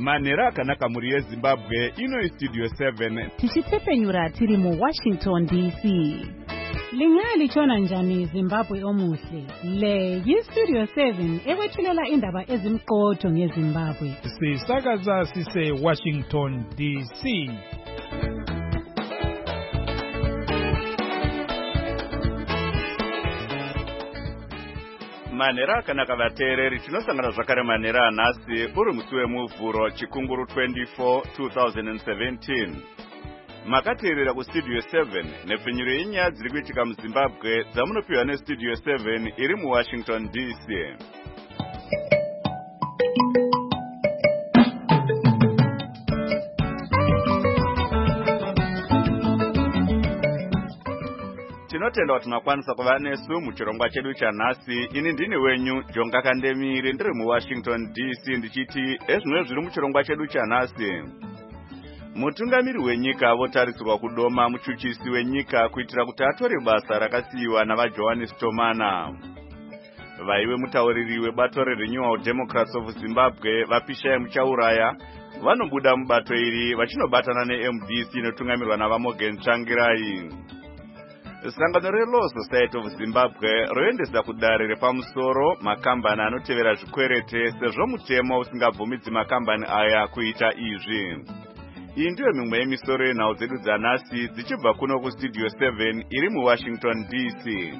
Manera akanaka muri yeZimbabwe ino Studio 7 tichitsepenyura tiri mu Washington DC. Lingali chona njani Zimbabwe omuhle. Le yiStudio 7 ewethulela indaba ezimqotho ngeZimbabwe. Sisakaza sise Washington DC. Manera akanaka vateereri tinosangana zvakare manera anhasi uri musi wemuvhuro chikunguru 24 2017. Makateerera kuStudio 7 nepfenyuro yenyaya dziri kuitika muZimbabwe dzamunopiwa neStudio 7 iri muWashington DC. Tinotenda kuti makwanisa kuva nesu muchirongwa chedu chanhasi. Ini ndini wenyu Jonga Kandemiri ndiri muWashington DC ndichiti ezvimwe zviri muchirongwa chedu chanhasi. Mutungamiri wenyika votarisirwa kudoma muchuchisi wenyika kuitira kuti atore basa rakasiyiwa navaJohannes Tomana. Vaive mutauriri webato reRenewal Democrats of Zimbabwe vaPishai Muchauraya vanobuda mubato iri vachinobatana neMDC inotungamirwa navaMorgan Tsvangirai. Sangano reLaw Society of Zimbabwe roendesa kudare repamusoro makambani anotevera zvikwerete sezvo mutemo usingabvumidzi makambani aya kuita izvi. Iyi ndiyo mimwe yemisoro yenhau dzedu dzanhasi dzichibva kuno kuStudio 7 iri muWashington DC.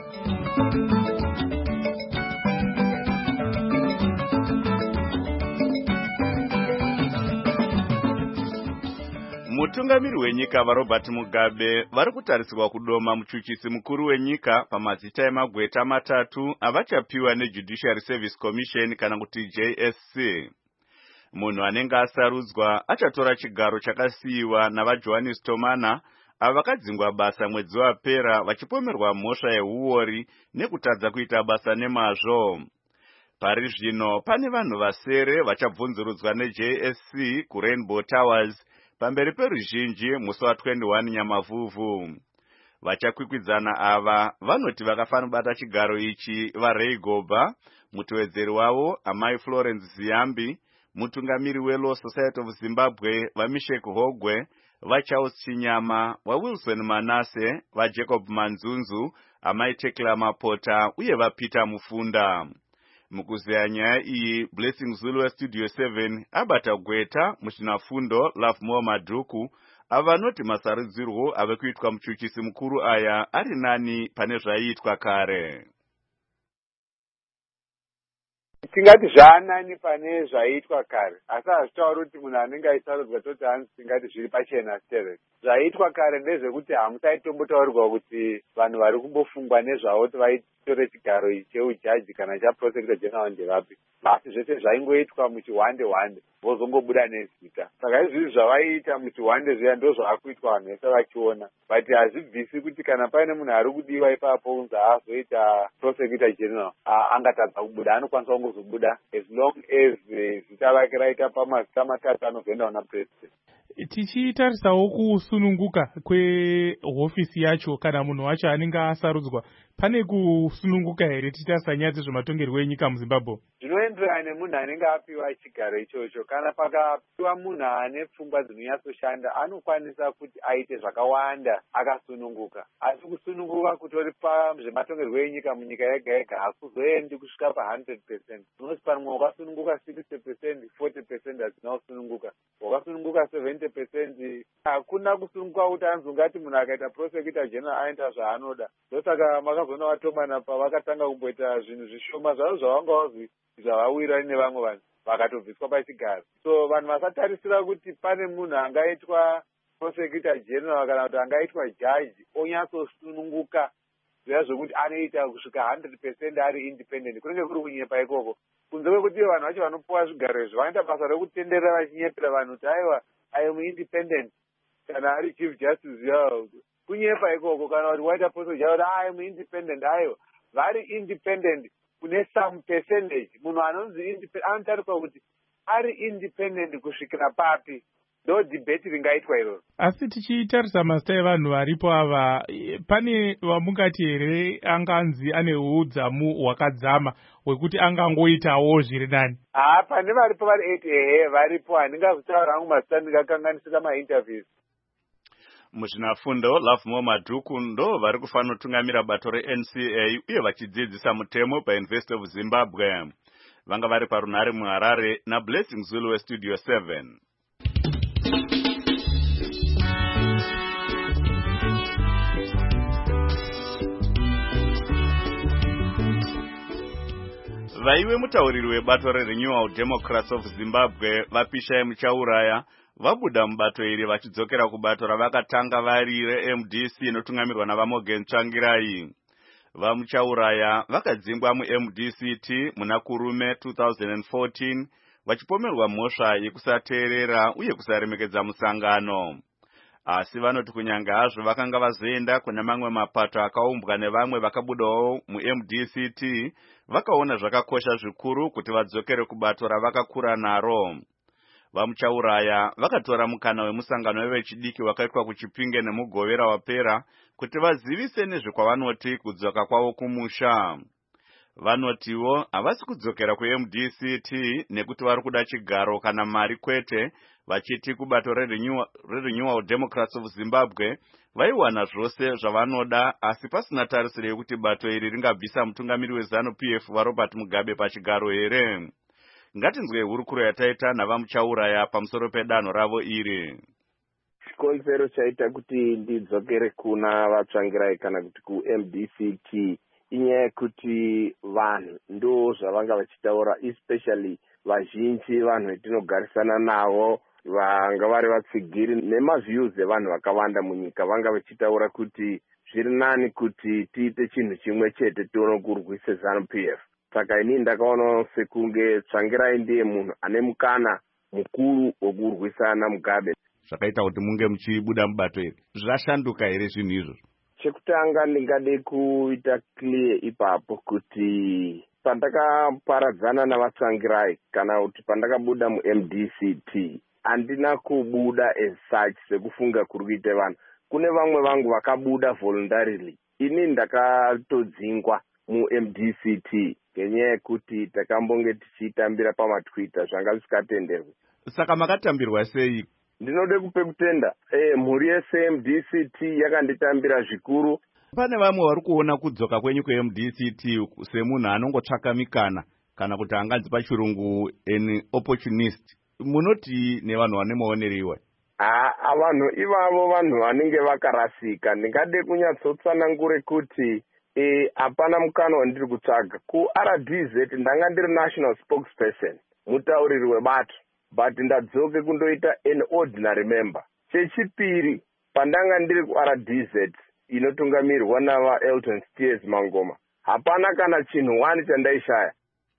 Mutungamiri wenyika vaRobert Mugabe vari kutarisirwa kudoma muchuchisi mukuru wenyika pamazita emagweta matatu avachapiwa neJudiciary Service Commission kana kuti JSC. Munhu anenge asarudzwa achatora chigaro chakasiyiwa navaJohannes Tomana avakadzingwa basa mwedzi wapera vachipomerwa mhosva yehuori nekutadza kuita basa nemazvo. Pari zvino pane vanhu vasere vachabvunzurudzwa neJSC kuRainbow Towers pamberi peruzhinji musi wa21 Nyamavhuvhu. Vachakwikwidzana ava vanoti vakafanira kubata chigaro ichi vaRay Goba, mutevedzeri wavo Amai Florence Ziyambi, mutungamiri weLaw Society of Zimbabwe vaMishek Hogwe, vaCharles Chinyama, vaWilson Manase, vaJacob Manzunzu, Amai Tekla Mapota uye vaPeter Mufunda. Mukuzeya nyaya iyi Blessing Zulu weStudio 7 abata gweta muchinafundo Lovemore Madhuku avanoti masarudzirwo ave kuitwa muchuchisi mukuru aya ari nani pane zvaiitwa kare. Tingati zvaanani pane zvaiitwa kare, asi hazvitauri kuti munhu anenge aisarudzwa toti hanzi tingati zviri pachena stere. Zvaiitwa kare ndezvekuti hamusaitombotaurirwa kuti vanhu vari kumbofungwa nezvavo kuti vaitore chigaro cheujaji kana chaprosecutor general ndevapi. Asi zvese zvaingoitwa muchihwande vozongobuda nezita. Saka izvizvi zvavaiita muchihwande zviya ndo zvaakuitwa vanhu vese vachiona. But hazvibvisi kuti kana paine munhu ari kudiwa ipapo unzi azoita prosecutor general angatadza kubuda, anokwanisa kungozobuda as long as zita rake raita pamazita matatu anozoenda kuna president. Tichitarisawo kusununguka kwehofisi yacho kana munhu wacho anenge asarudzwa, pane kusununguka here tichitarisa nyaya dzezvematongerwo enyika muZimbabwe? Zvinoenderana nemunhu anenge apiwa chigaro ichocho. Kana pakapiwa munhu ane pfungwa dzinonyatsoshanda anokwanisa kuti aite zvakawanda akasununguka. Asi kusununguka kutori pazvematongerwo enyika munyika yega yega hakuzoendi kusvika pa100%. Unoti pamwe wakasununguka 60%, 40% hadzina kusununguka. Wakasununguka 70%, hakuna kusununguka kuti anzi ungati munhu akaita prosecutor general aenda zvaanoda. Ndosaka makazoona vaTomana pavakatanga kumboita zvinhu zvishoma zvavo zvavanga vazvi zvavawira nevamwe vanhu vakatobviswa pachigaro. So vanhu vasatarisira kuti pane munhu angaitwa prosecutor general kana kuti angaitwa jaji onyatsosununguka zviya zvokuti anoita kusvika 100% ari independent, kunenge kuri kunyepa ikoko. Kunze kwekuti vanhu vacho vanopuwa zvigaro izvi vanoita basa rekutenderera vachinyepera vanhu kuti aiwa I am independent. Kana ari chief justice yavo kunyepa ikoko, kana kuti waita prosecutor general I am independent, aiwa vari independent kune some percentage. Munhu anonzi independent anotariswa kuti ari independent kusvikira papi. ndo dhibheti ringaitwa iroro. Asi tichitarisa mazita evanhu varipo ava, pane vamungati here anganzi ane udzamu hwakadzama hwekuti angangoitawo zviri nani? Pane varipo vari 8 varipo, handingazitaura hangu mazita, ndingakanganisika mainterviews. Muzvinafundo Lovemore Madhuku ndo vari kufanira kutungamira bato reNCA uye vachidzidzisa mutemo paUniversity of Zimbabwe. Vanga vari parunhare muHarare naBlessing Zulu weStudio 7. Vaiwe mutauriri webato reRenewal Democrats of Zimbabwe vaPishai Muchauraya vabuda mubato iri vachidzokera kubato ravakatanga vari reMDC inotungamirwa navaMorgan Tsvangirai. VaMuchauraya vakadzingwa muMDCT muna Kurume 2014 vachipomerwa mhosva yekusateerera uye kusaremekedza musangano. Asi vanoti kunyange hazvo vakanga vazoenda kuna mamwe mapato akaumbwa nevamwe vakabudawo muMDCT, vakaona zvakakosha zvikuru kuti vadzokere kubato ravakakura naro. VaMuchauraya vakatora mukana wemusangano wevechidiki wakaitwa kuChipinge nemugovera wapera kuti vazivise nezvekwavanoti kudzoka kwavo kumusha. Vanotiwo havasi kudzokera kuMDCT nekuti vari kuda chigaro kana mari kwete, vachiti kubato reRenewal Democrats of Zimbabwe vaiwana zvose zvavanoda, asi pasina tarisiro yekuti bato iri ringabvisa mutungamiri weZANU-PF vaRobert Mugabe pachigaro here. Ngatinzwe hurukuro yataita navaMuchauraya pamusoro pedanho ravo iri. Chikonzero chaita kuti ndidzokere kuna vaTsvangirai kana kuti kuMDCT inyaya yekuti vanhu ndo zvavanga vachitaura, especially vazhinji vanhu vetinogarisana navo vanga vari vatsigiri nemaviews evanhu vakawanda munyika vanga vachitaura kuti zviri nani kuti tiite chinhu chimwe chete tione kurwisa ZANU-PF. Saka ini ndakaona sekunge Tsvangirai ndiye munhu ane mukana mukuru wokurwisana Mugabe. Zvakaita kuti munge muchibuda mubato iri, zvashanduka here zvinhu izvozvo? Chekutanga ndingade kuita clear ipapo kuti pandakaparadzana navaTsvangirai kana kuti pandakabuda muMDCT handina kubuda as such sekufunga kuri kuita vanhu. Kune vamwe vangu vakabuda voluntarily. Ini ndakatodzingwa muMDCT ngenyaya yekuti takambonge tichitambira pamatwitter zvanga zvisikatenderwi. Saka makatambirwa sei? Ndinode kupe kutenda. Mhuri yeMDCT yakanditambira zvikuru. Pane vamwe vari kuona kudzoka kwenyu kuMDCT semunhu anongotsvaka mikana kana kuti anganzi pachirungu an opportunist. Munoti nevanhu vane maoneriwa? Vanhu ivavo vanhu vanenge vakarasika. Ndingade kunyatsotsanangure kuti hapana mukana wandiri kutsvaga. KuRDZ ndanga ndiri national spokesperson, mutauriri webato, but ndadzoke kundoita an ordinary member. Chechipiri, pandanga ndiri kuRDZ inotungamirwa navaElton Steers Mangoma, hapana kana chinhu wani chandaishaya.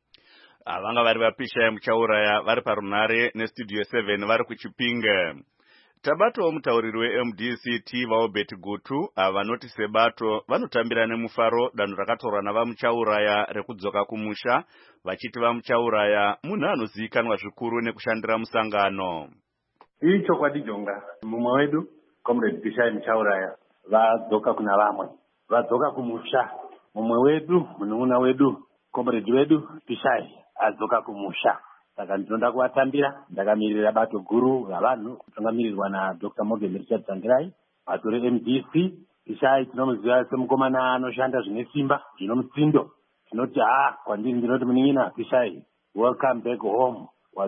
Vanga vari vaPishai Muchauraya vari parunhare neStudio 7 vari kuChipinge. Tabatowo mutauriri weMDCT vaObert Gutu vanoti sebato vanotambira nemufaro danho rakatorwa navaMuchauraya rekudzoka kumusha, vachiti vaMuchauraya munhu anozivikanwa zvikuru nekushandira musangano. Ichokwadi jonga, mumwe wedu Comrade Pishai Muchauraya vadzoka kuna vamwe, vadzoka kumusha. Mumwe wedu munun'una wedu Comrade wedu Pishai adzoka kumusha. Saka ndinoda kuvatambira, ndakamirira bato guru ravanhu kutungamirirwa naDr. Morgan Tsvangirai, bato reMDC. Pishai tinomuziva semukomana anoshanda zvine simba, zvino mutsindo. Tinoti kwandiri ndinoti munin'ina Pishai, welcome back home.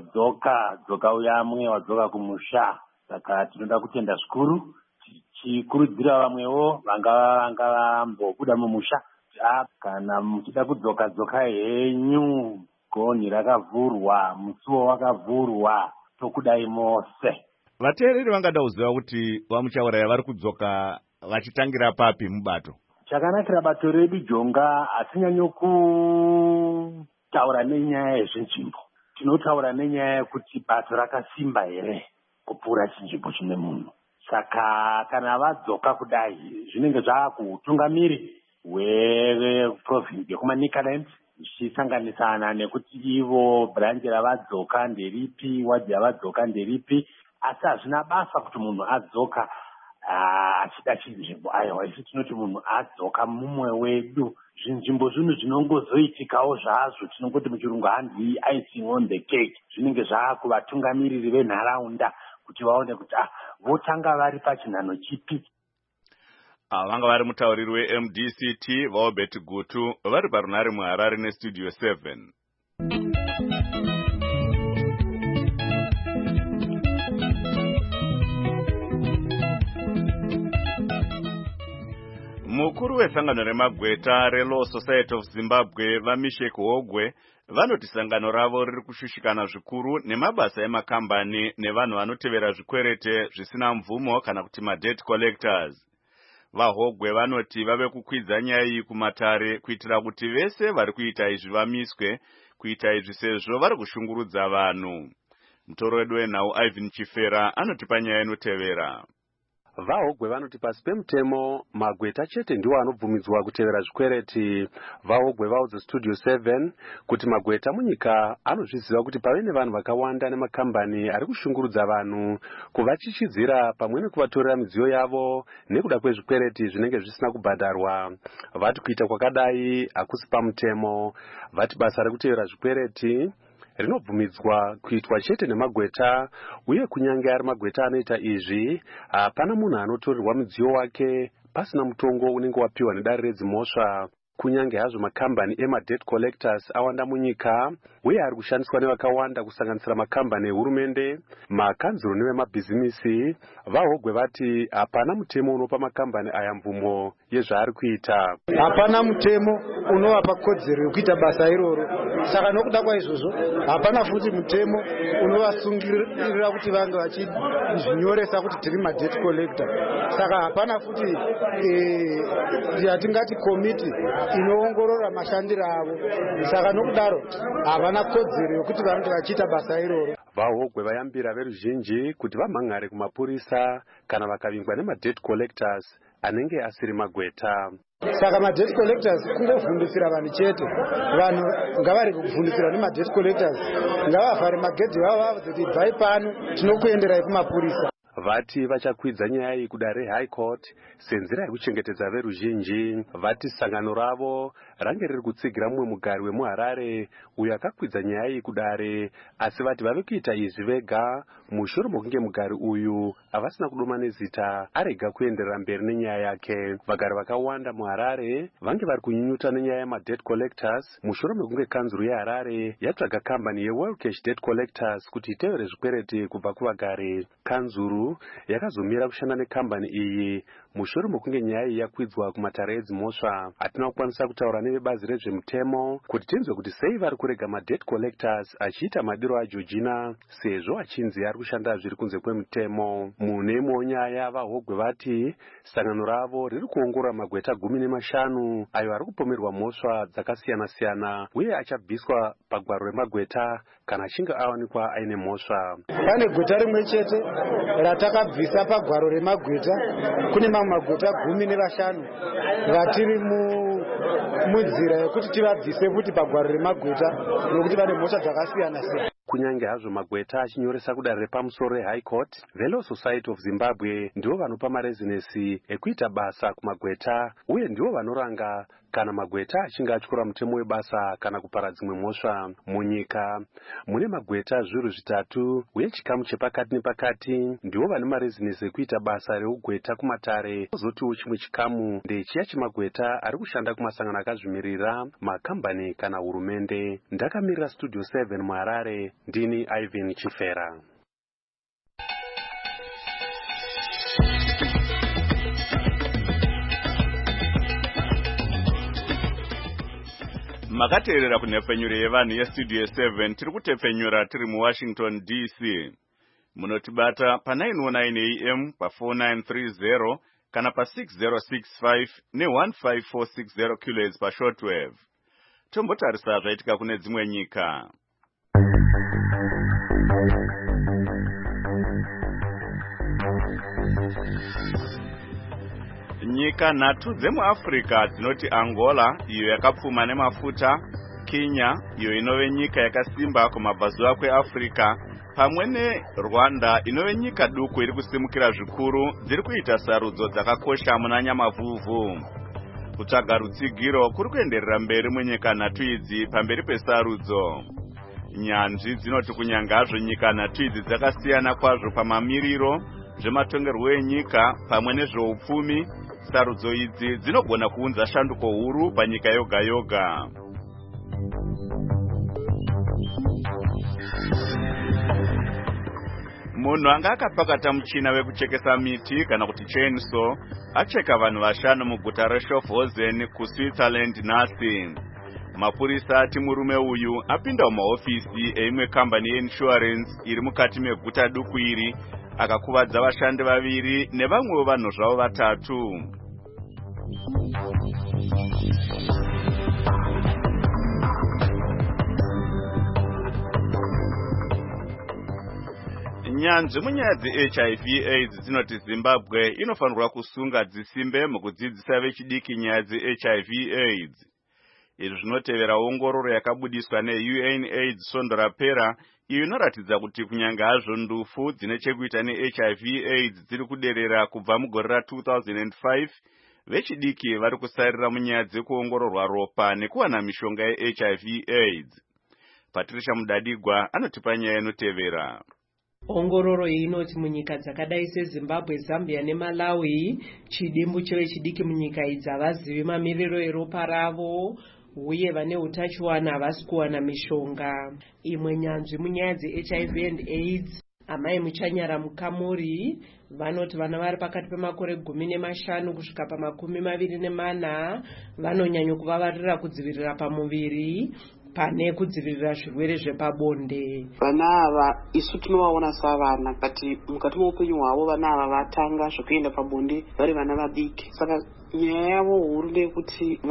Wadzoka uyamwe, wadzoka kumusha. Saka tinoda kutenda zvikuru, tichikurudzira vamwewo vanga vambobuda mumusha. Kana muchida kudzoka henyu, gonhi rakavhurwa, musuwo wakavhurwa, tokudai mose. Vateereri vangada kuziva kuti vaMuchauraya vari kudzoka vachitangira papi mubato? Chakanakira bato redu jonga hatinyanyo kutaura nenyaya yezvinzvimbo. Tinotaura nenyaya yekuti bato rakasimba here kupfuura chinzvimbo chine munhu. Saka kana vadzoka kudai zvinenge zvaakutungamiri hweprovinsi yekumaNicaland, zvichisanganisana nekuti ivo branch ravadzoka nderipi, wadhi yavadzoka nderipi, asi hazvina basa kuti munhu adzoka achida chinzvimbo. Aiwa, isu tinoti munhu adzoka mumwe wedu. Zvinzvimbo zvinhu zvinongozoitikawo zvazvo, tinongoti muchirungu handi icing on the cake. Zvinenge zvaakuvatungamiriri venharaunda kuti vaone kuti votanga vari pachinhano chipi. Vanga vari mutauriri weMDCT vaObert Gutu vari parunhare muHarare neStudio 7. Mukuru wesangano remagweta reLaw Society of Zimbabwe vaMishek Hogwe vanoti sangano ravo riri kushushikana zvikuru nemabasa emakambani nevanhu vanotevera zvikwerete zvisina mvumo kana kuti madebt collectors. VaHogwe vanoti vave kukwidza nyaya iyi kumatare kuitira kuti vese vari kuita izvi vamiswe, kuita izvi sezvo vari kushungurudza vanhu. Mutoro wedu wenhau Ivan Chifera anotipa nyaya inotevera. VaHogwe vanoti pasi pemutemo magweta chete ndiwo anobvumidzwa kutevera zvikwereti. VaHogwe vaudza Studio 7 kuti magweta munyika anozviziva kuti pave nevanhu vakawanda nemakambani ari kushungurudza vanhu, kuvachichidzira pamwe nekuvatorera midziyo yavo nekuda kwezvikwereti zvinenge zvisina kubhadharwa. Vati kuita kwakadai hakusi pamutemo. Vati basa rekutevera zvikwereti rinobvumidzwa kuitwa chete nemagweta, uye kunyange ari magweta anoita izvi, hapana munhu anotorerwa mudziyo wake pasina mutongo unenge wapiwa nedare redzimhosva. Kunyange hazvo makambani emadebt collectors awanda munyika uye ari kushandiswa nevakawanda kusanganisira makambani ehurumende, makanzuro nevemabhizimisi, VaHogwe vati hapana mutemo unopa makambani aya mvumo yezvaari kuita. Hapana mutemo unovapa kodzero yekuita basa iroro. Saka nokuda kwaizvozvo hapana futi mutemo unovasungirira kuti vange vachizvinyoresa kuti tiri madebt collector. Saka hapana futi yatingati komiti inoongorora mashandiro avo. Saka nokudaro havana kodzero yokuti vange vachiita basa iroro. VaHogwe vayambira veruzhinji kuti vamhan'are kumapurisa kana vakavingwa nemadebt collectors anenge asiri magweta. Saka madebt collectors kungovhundisira vanhu chete. Vanhu ngavari kuvhundisira nemadebt collectors, ngavavhare magedhi vavo kuti bvai pano tinokuenderai kumapurisa. Vati vachakwidza nyaya iyi kudare reHigh Court senzira yekuchengetedza veruzhinji. Vati sangano ravo range riri kutsigira mumwe mugari wemuHarare uyo akakwidza nyaya iyi kudare, asi vati vave kuita izvi vega mushure mokunge mugari uyu havasina kudoma nezita arega kuenderera mberi nenyaya yake. Vagari vakawanda muHarare vange vari kunyunyuta nenyaya yemadebt collectors mushure mokunge kanzuro yeHarare yatsvaga kambani yeWorld Cash Debt Collectors kuti itevere zvikwereti kubva kuvagari. Kanzuro yakazomira kushanda nekambani iyi mushure mokunge nyaya iyi yakwidzwa kumatare edzimhosva. Hatina kukwanisa kutaura nevebazi rezvemutemo kuti tinzwe kuti sei vari kurega madebt collectors achiita madiro aJeorgina sezvo achinzi ari kushanda zviri kunze kwemutemo. Mune imwewo nyaya VaHogwe vati sangano ravo riri kuongorora magweta 15 ayo ari kupomerwa mhosva dzakasiyana-siyana uye achabviswa pagwaro remagweta kana achinge awanikwa aine mhosva. Pane gweta rimwe chete ratakabvisa pagwaro remagweta. Kune mamwe magweta 15 vatiri munzira yekuti tivabvise futi pagwaro remagweta nokuti vane mhosva dzakasiyana-siyana. Kunyange hazvo magweta achinyoresa kudare repamusoro reHigh Court, veLaw Society of Zimbabwe ndivo vanopa marezinesi ekuita basa kumagweta uye ndivo vanoranga kana magweta achinge atyora mutemo webasa kana kupara dzimwe mhosva. Munyika mune magweta zviuru zvitatu uye chikamu chepakati nepakati ndivo vane marezinesi ekuita basa reugweta kumatare. Kozotiwo chimwe chikamu ndechiya chemagweta ari kushanda kumasangano akazvimirira, makambani kana hurumende. Ndakamirira Studio 7 muHarare, ndini Ivan Chifera. Makateerera kunhepfenyuro yevanhu yeStudio 7 tiri kutepfenyura tiri muWashington DC. Munotibata pa919 AM pa4930 kana pa6065 ne15460 kHz pashortwave. Tombotarisa zvaitika kune dzimwe nyika. Nyika nhatu dzemuAfrica dzinoti Angola, iyo yakapfuma nemafuta, Kenya, iyo inove nyika yakasimba kumabvazuva kweAfrica, pamwe neRwanda inove nyika duku iri kusimukira zvikuru dziri kuita sarudzo dzakakosha muna nyamavhuvhu. Kutsvaga rutsigiro kuri kuenderera mberi munyika nhatu idzi pamberi pesarudzo. Nyanzvi dzinoti kunyangazvo nyika nhatu idzi dzakasiyana kwazvo pamamiriro zvematongerwo enyika pamwe nezveupfumi, sarudzo idzi dzinogona kuunza shanduko huru panyika yoga yoga. Munhu anga akapakata muchina wekuchekesa miti kana kuti chainsaw acheka vanhu 5 muguta reSchaffhausen kuSwitzerland nhasi. Mapurisa ati murume uyu apinda mumahofisi eimwe kambani yeinsurance iri mukati meguta duku iri akakuvadza vashandi 2 nevamwewo vanhu zvavo 3. Nyanzvi munyaya dzeHIV AIDS dzinoti Zimbabwe inofanirwa kusunga dzisimbe mukudzidzisa vechidiki nyaya dzeHIV AIDS. Izvi zvinotevera ongororo yakabudiswa neUNAIDS svondo rapera iyo inoratidza kuti kunyange hazvo ndufu dzine chekuita neHIV AIDS dziri kuderera kubva mugore ra2005, vechidiki vari kusarira munyaya dzekuongororwa ropa nekuwana mishonga yeHIV AIDS. Patricia Mudadigwa anotipa nyaya inotevera. Ongororo inoti munyika dzakadai seZimbabwe, Zambia neMalawi, chidimbu chevechidiki munyika idzi havazivi mamiriro eropa ravo uye vane utachiwana havasi kuwana mishonga. Imwe nyanzvi munyaya dzeHIV and AIDS, amai Muchanyara Mukamuri, vanoti vana vari pakati pemakore 15 kusvika pa24 vanonyanya kuvavarira kudzivirira pamuviri pane kudzivirira zvirwere zvepabonde. Vana ava isu tinovaona savana, kati mukati meupenyu hwavo vana ava vatanga zvekuenda pabonde vari vana vadiki. Saka nyaya yavo huru ndeyekuti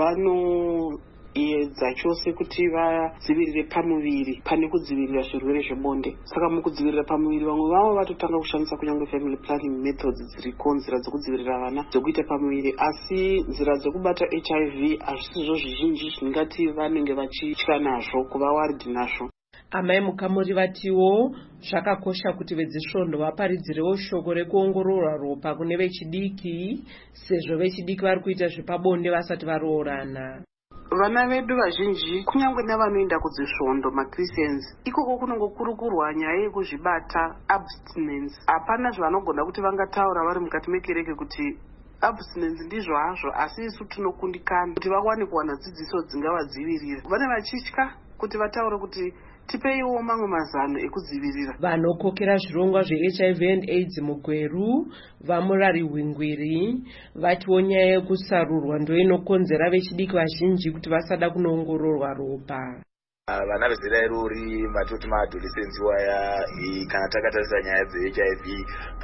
vanoedza chose kuti vadzivirire pamuviri pane kudzivirira zvirwere zvebonde. Saka mukudzivirira pamuviri vamwe vavo vatotanga kushandisa kunyange family planning methods dziriko, nzira dzekudzivirira vana dzekuita pamuviri, asi nzira dzekubata HIV hazvisizvo zvizhinji zvingati vanenge vachitya nazvo, kuva worried nazvo. Amai Mukamuri vatiwo zvakakosha kuti vedzisvondo vaparidzirewo shoko rekuongorora ropa kune vechidiki sezvo vechidiki vari kuita zvepabonde vasati varoorana. Vana vedu vazhinji kunyange nevanoenda kudzisvondo maChristians ikoko kunongokurukurwa nyaya yekuzvibata abstinence. Hapana zvavanogona kuti vangataura vari mukati mekereke kuti abstinence ndizvo hazvo, asi isu tinokundikana kuti vawane kuwana dzidziso dzingavadzivirira. Vane vachitya kuti vataure kuti tipeiwo mamwe mazano ekudzivirira. Vanokokera zvirongwa zveHIV and AIDS mugweru vaMurari Hwingwiri vatiwo nyaya yekusarurwa ndoinokonzera vechidiki vazhinji kuti vasada kunoongororwa ropa. Vana vezera irori matoti maadolescents waya, kana takatarisa nyaya dzeHIV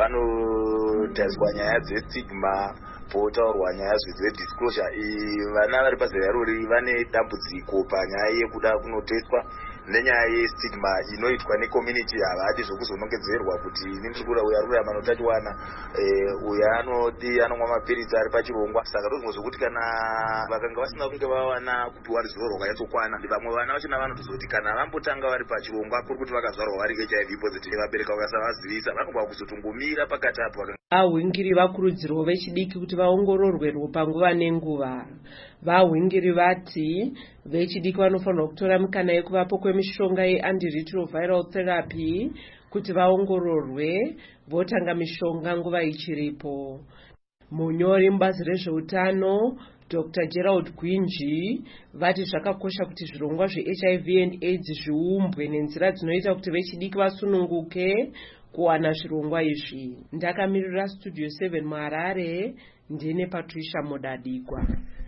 panotariswa nyaya dzestigma, potaurwa nyaya dzedisclosure. Vana vari pazera irori vane dambudziko panyaya yekuda kunoteswa nenyaya yestigma inoitwa necommunity. Havadi zvokuzonongedzerwa kuti nindikura uyu ari kurarama notachiwana, uyu anoti anomwa mapiritsi ari pachirongwa. Saka ndozvimwe zvokuti kana vakanga vasina kunge vawana kupiwa ruzivo rwakayatsokwana, vamwe vana vachina vanotozoti kana vambotanga vari pachirongwa kuri kuti vakazvarwa vari HIV positive, vabereka vakasavazivisa vanogona kuzotongomira pakati apo. Vahwingiri vakurudzirwa vechidiki kuti vaongororwe ropa nguva nenguva. Vahwingiri vati vechidiki vanofanirwa kutora mikana yekuvapo kwemishonga yeantiretroviral therapy kuti vaongororwe votanga mishonga nguva ichiripo. Munyori mubazi rezveutano Dr. Gerald Gwinji vati zvakakosha kuti zvirongwa zveHIV and AIDS zviumbwe nenzira dzinoita kuti vechidiki vasununguke kuwana zvirongwa izvi. Ndakamirira Studio 7 muHarare, ndine Patricia Mudadigwa.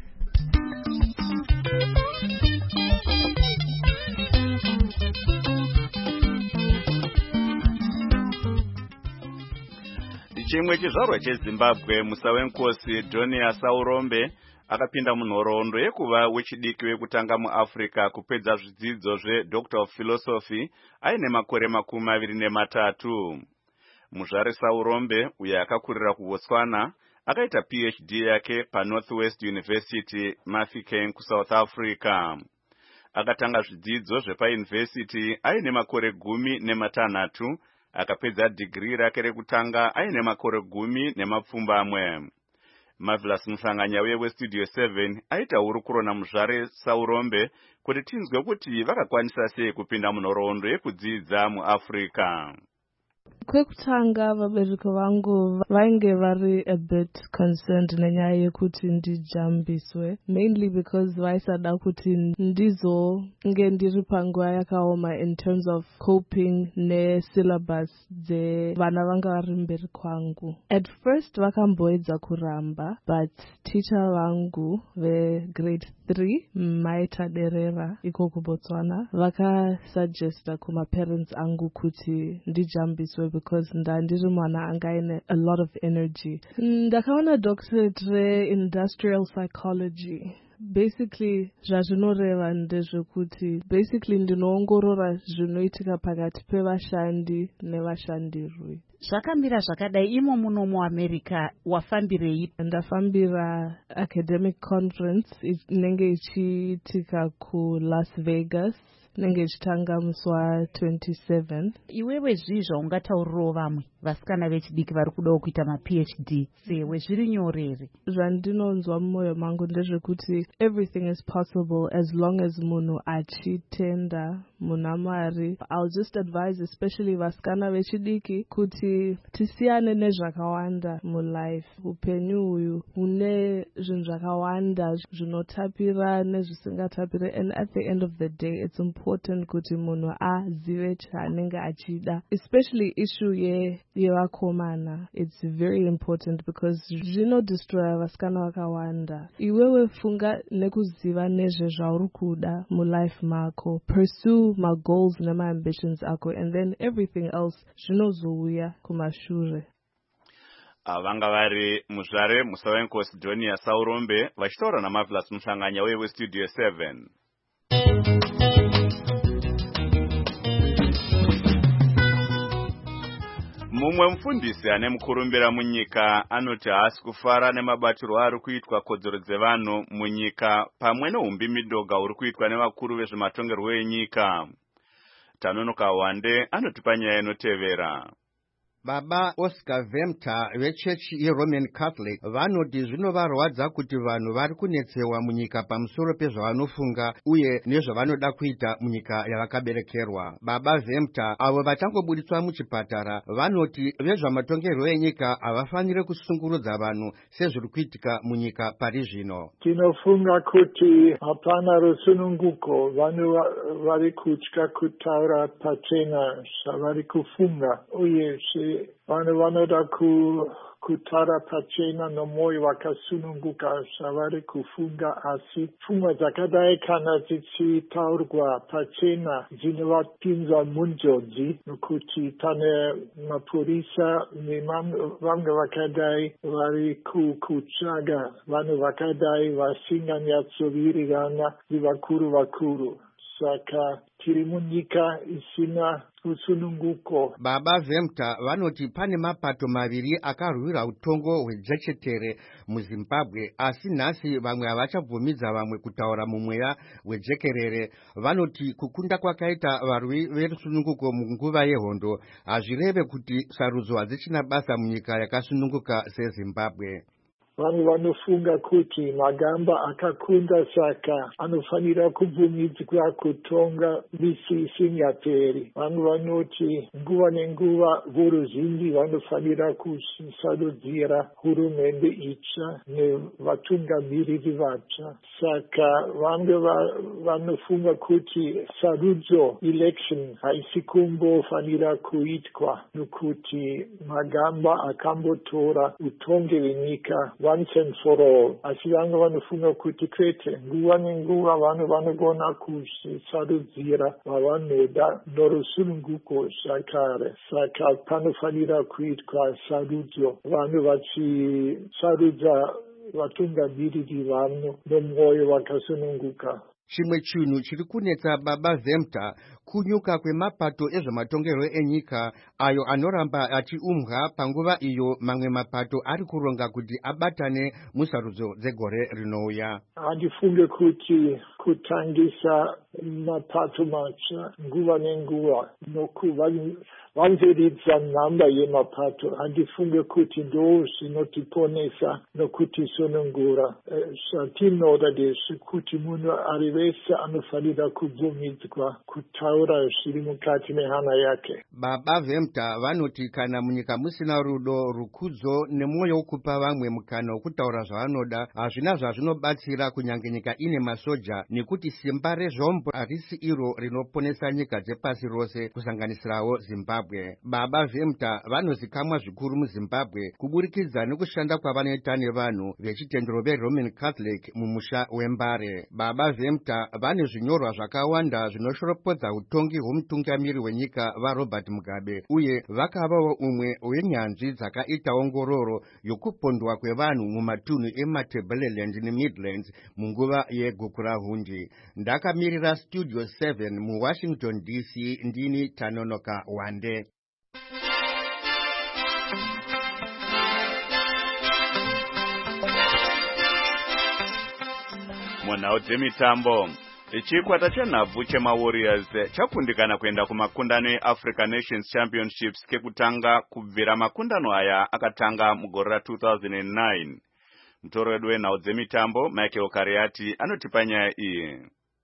Chimwe chizvarwa cheZimbabwe musa wenkosi Doniya Saurombe akapinda munhoroondo yekuva wechidiki wekutanga muAfrica kupedza zvidzidzo zveDoctor of Philosophy aine makore 23. Muzvare Saurombe uyo akakurira kuBotswana akaita PhD yake paNorthwest University Mafikeng kuSouth Africa. akatanga zvidzidzo zvepaYunivhesiti aine makore 16, akapedza dhigiri rake rekutanga aine makore 10 Marvelous Muhlanganya weStudio 7 aita hurukuro naMuzvare Saurombe kuti tinzwe kuti vakakwanisa sei kupinda munhoroondo yekudzidza muAfrica. Kwekutanga vabereki vangu vainge vari a bit concerned nenyaya yekuti ndijambiswe, mainly because vaisada kuti ndizonge ndiri panguva yakaoma in terms of coping nesyllabus dzevana vanga vari mberi kwangu. At first vakamboedza kuramba, but teacher vangu vegrade 3 Maita Derera iko kuBotswana vakasuggesta kumaparents angu kuti ndijambiswe because ndandiri mwana angaine a lot of energy. Ndakaona doctorate re-industrial psychology. Basically, zvazvinoreva ndezvekuti basically ndinoongorora zvinoitika pakati pevashandi nevashandirwi. Zvakamira zvakadai imo muno muAmerica wafambirei? Ndafambira academic conference inenge ichiitika kuLas Vegas. Nenge ichitanga musi wa27. Iwewe zvizvo ungataurirawo vamwe vasikana vechidiki vari kudawo kuita maPhD sewe zviri nyorere? Zvandinonzwa mumwoyo mangu ndezvekuti everything is possible as long as munhu achitenda muna Mwari. I'll just advise especially vasikana vechidiki kuti tisiyane nezvakawanda mulife. Upenyu uyu une zvinhu zvakawanda zvinotapira nezvisingatapira, and at the end of the day it's important kuti munhu azive chaanenge achida, especially issue yevakomana. It's very important because zvinodestroya vasikana vakawanda. Iwewe funga nekuziva nezve zvauri kuda mulife mako, pursue my goals and my ambitions ako, and then everything else zvinozouya kumashure. Vanga vari Muzvare Musawenkosi Donia Saurombe vachitaura naMarvelous Muhlanganya weStudio 7. Mumwe mufundisi ane mukurumbira munyika anoti haasi kufara nemabatiro ari kuitwa kodzero dzevanhu munyika pamwe neumbi midhoga uri kuitwa nevakuru vezvematongerwo enyika. Tanonoka Wande anotipa nyaya inotevera. Baba Oscar Vemta vechechi yeRoman Catholic vanoti zvinovarwadza kuti vanhu vari kunetsewa munyika pamusoro pezvavanofunga uye nezvavanoda kuita munyika yavakaberekerwa. Baba Vemta avo vachangobuditswa muchipatara vanoti vezvamatongerwo enyika havafanire kusungurudza vanhu sezviri kuitika munyika pari zvino. Tinofunga kuti hapana rusununguko, vanhu vari kutya kutaura pachena zvavari kufunga, uye vanhu vanoda kutaura pachena nomwoyo wakasununguka zvavari kufunga, asi pfungwa dzakadai kana dzichitaurwa pachena dzinovapinza munjodzi, nokuti pane mapurisa nevamwe vakadai vari kutsvaga vanhu vakadai vasinganyatsowirirana nevakuru. Saka tiri munyika isina usununguko. Baba Vemta vanoti pane mapato maviri akarwira utongo hwejechetere muZimbabwe, asi nhasi vamwe havachabvumidza vamwe kutaura mumweya hwejekerere. Vanoti kukunda kwakaita varwi verusununguko munguva yehondo hazvireve kuti sarudzo hadzichina basa munyika yakasununguka seZimbabwe. Vanhu vanofunga kuti magamba akakunda saka anofanira kubvumidzwa kutonga misi isingaperi. Vanhu vanoti nguva nenguva voruzhinji vanofanira kusarudzira hurumende itsva nevatungamiriri vatsva. Saka vamwe vanofunga kuti sarudzo election haisi kumbofanira kuitwa nokuti magamba akambotora utongi hwenyika once and for all. Asi vamwe vanofunga kuti kwete, nguva nenguva vanhu vanogona kusarudzira vavanoda norusununguko zvakare. Saka panofanira kuitwa sarudzo, vanhu vachisarudza vatungamiriri vanhu nomwoyo wakasununguka. Chimwe chinhu chiri kunetsa Baba Vemta kunyuka kwemapato ezvematongerwo enyika ayo anoramba achiumbwa panguva iyo mamwe mapato ari kuronga kuti abatane musarudzo dzegore rinouya. Handifunge kuti kutangisa mapato matsva nguva nenguva vanzeridza nhamba yemapato. Handifunge kuti ndo zvinotiponesa nokutisunungura. Zvatinoda ndezvekuti munhu ari vese anofanira kubvumidzwa kutaura zviri mukati mehana yake. Baba Vemta vanoti kana munyika musina rudo, rukudzo nemwoyo wokupa vamwe mukana wokutaura zvavanoda, hazvina zvazvinobatsira kunyange nyika ine masoja, nekuti simba rezvombo harisi iro rinoponesa nyika dzepasi rose kusanganisirawo Zimbabwe. Baba Vemta vanozikamwa zvikuru muZimbabwe kuburikidza nekushanda kwavanoita nevanhu vechitendero veRoman Catholic mumusha weMbare. Baba Vemta vane zvinyorwa zvakawanda zvinoshorapodza utongi hwomutungamiri wenyika vaRobert Mugabe, uye vakavawo umwe wenyanzvi dzakaita ongororo yokupondwa kwevanhu mumatunhu eMatabeleland neMidlands munguva yeGukurahundi. Ndakamirira Studio 7 muWashington DC, ndini Tanonoka Wande. Munhau dzemitambo, chikwata chenhabvu chemaWarriors chakundikana kuenda kumakundano eAfrican Nations Championships kekutanga kubvira makundano aya akatanga mugore ra2009. Mutoro wedu wenhau dzemitambo Michael Kariati anotipa nyaya iyi.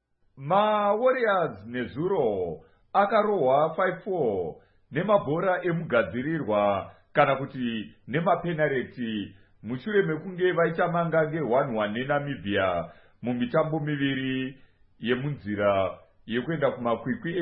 MaWarriors nezuro akarohwa 5-4 nemabhora emugadzirirwa kana kuti nemapenareti mushure mekunge vaichamanga nge1-1 neNamibia mumitambo miviri yemunzira yekuenda kumakwikwi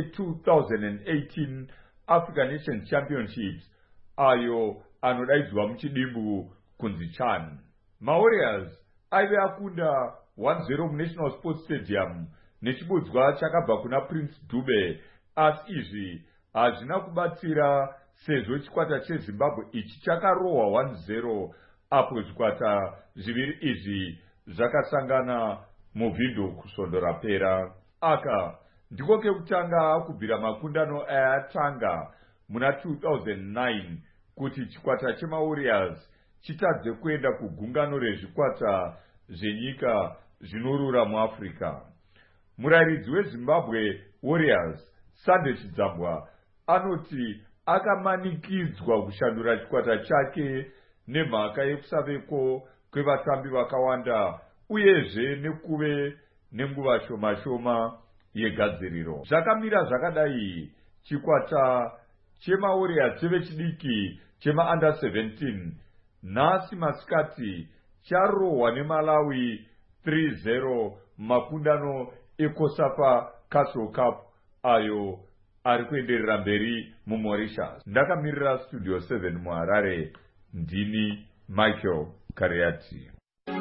e2018 African Nations Championships ayo anodaidzwa muchidimbu kunzi CHAN. MaWarriors aive akunda 1-0 muNational Sports Stadium nechibudzwa chakabva kuna Prince Dube, asi izvi hazvina kubatsira sezvo chikwata cheZimbabwe ichi chakarohwa 1-0 apo zvikwata zviviri izvi zvakasangana muVhindhoek svondo rapera. Aka ndiko kekutanga kubvira makundano ayatanga muna 2009 kuti chikwata chemaWarriors chitadze kuenda kugungano rezvikwata zvenyika zvinorura muAfrica. Murayiridzi weZimbabwe Warriors Sande Chidzambwa anoti akamanikidzwa kushandura chikwata chake nemhaka yekusaveko kwevatambi vakawanda uyezve nekuve nenguva shoma shoma yegadziriro. Zvakamira zvakadai, chikwata chemaWarriors chevechidiki chemaUnder 17 nhasi masikati charohwa neMalawi 3-0 makundano eCOSAFA Castle Cup ayo ari kuenderera mberi muMauritius. Ndakamirira Studio 7 muHarare, ndini Michael Kariati.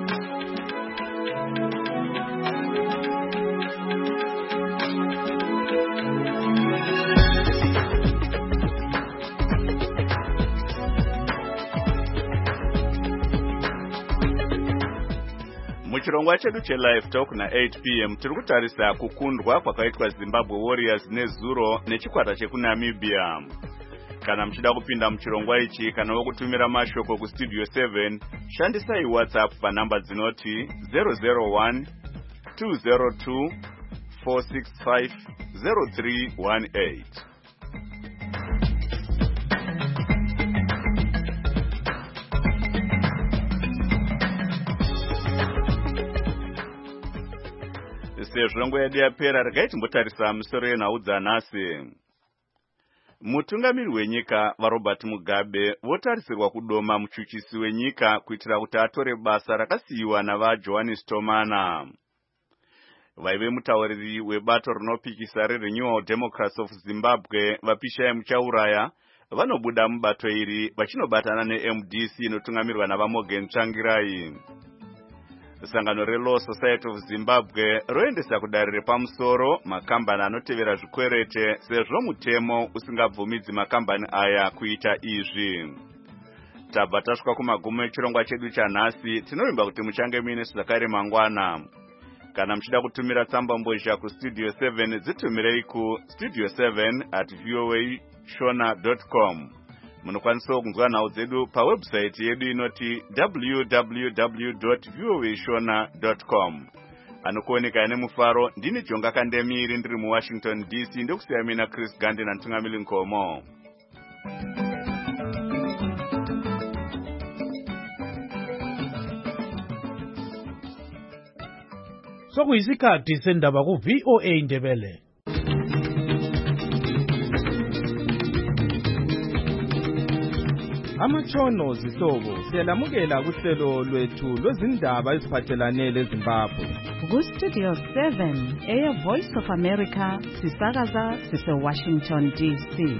Muchirongwa chedu cheLive Talk na 8 p.m. tiri kutarisa kukundwa kwakaitwa Zimbabwe Warriors nezuro nechikwata chekunamibia. Kana mchida kupinda muchirongwa ichi kana wokutumira mashoko kustudio 7, shandisai WhatsApp panamba dzinoti 001 202 465 0318. Sezvo nguva yedu yapera, regai timbotarisa misoro yenhau dzanhasi. Mutungamiri wenyika vaRobert Mugabe votarisirwa kudoma muchuchisi wenyika kuitira kuti atore basa rakasiyiwa navaJohannes Tomana. Vaive mutauriri webato rinopikisa reRenewal Democrats of Zimbabwe vapishai muchauraya vanobuda mubato iri vachinobatana neMDC inotungamirwa navaMorgan Tsvangirai. Sangano reLaw Society of Zimbabwe roendesa kudare repamusoro makambani anotevera zvikwerete sezvo mutemo usingabvumidzi makambani aya kuita izvi. Tabva tasvika kumagumo echirongwa chedu chanhasi. Tinovimba kuti muchange muine zvakare mangwana. Kana muchida kutumira tsamba mbozha kustudio 7, dzitumirei kustudio7@voashona.com. Munokwanisa kunzwa nhau dzedu pawebsite yedu inoti www.voashona.com. anokuoneka nemufaro. Ndini Jonga Kandemiri ndiri muWashington DC. Ndokusiya mina Chris Gande naNtungamili Nkomo. Sokuyisikhathi sendaba ku VOA Ndebele. Amatshono zihlobo siyalamukela kuhlelo lwethu lwezindaba eziphathelane leZimbabwe. Ku-Studio 7 Voice of America sisakaza sise-Washington DC.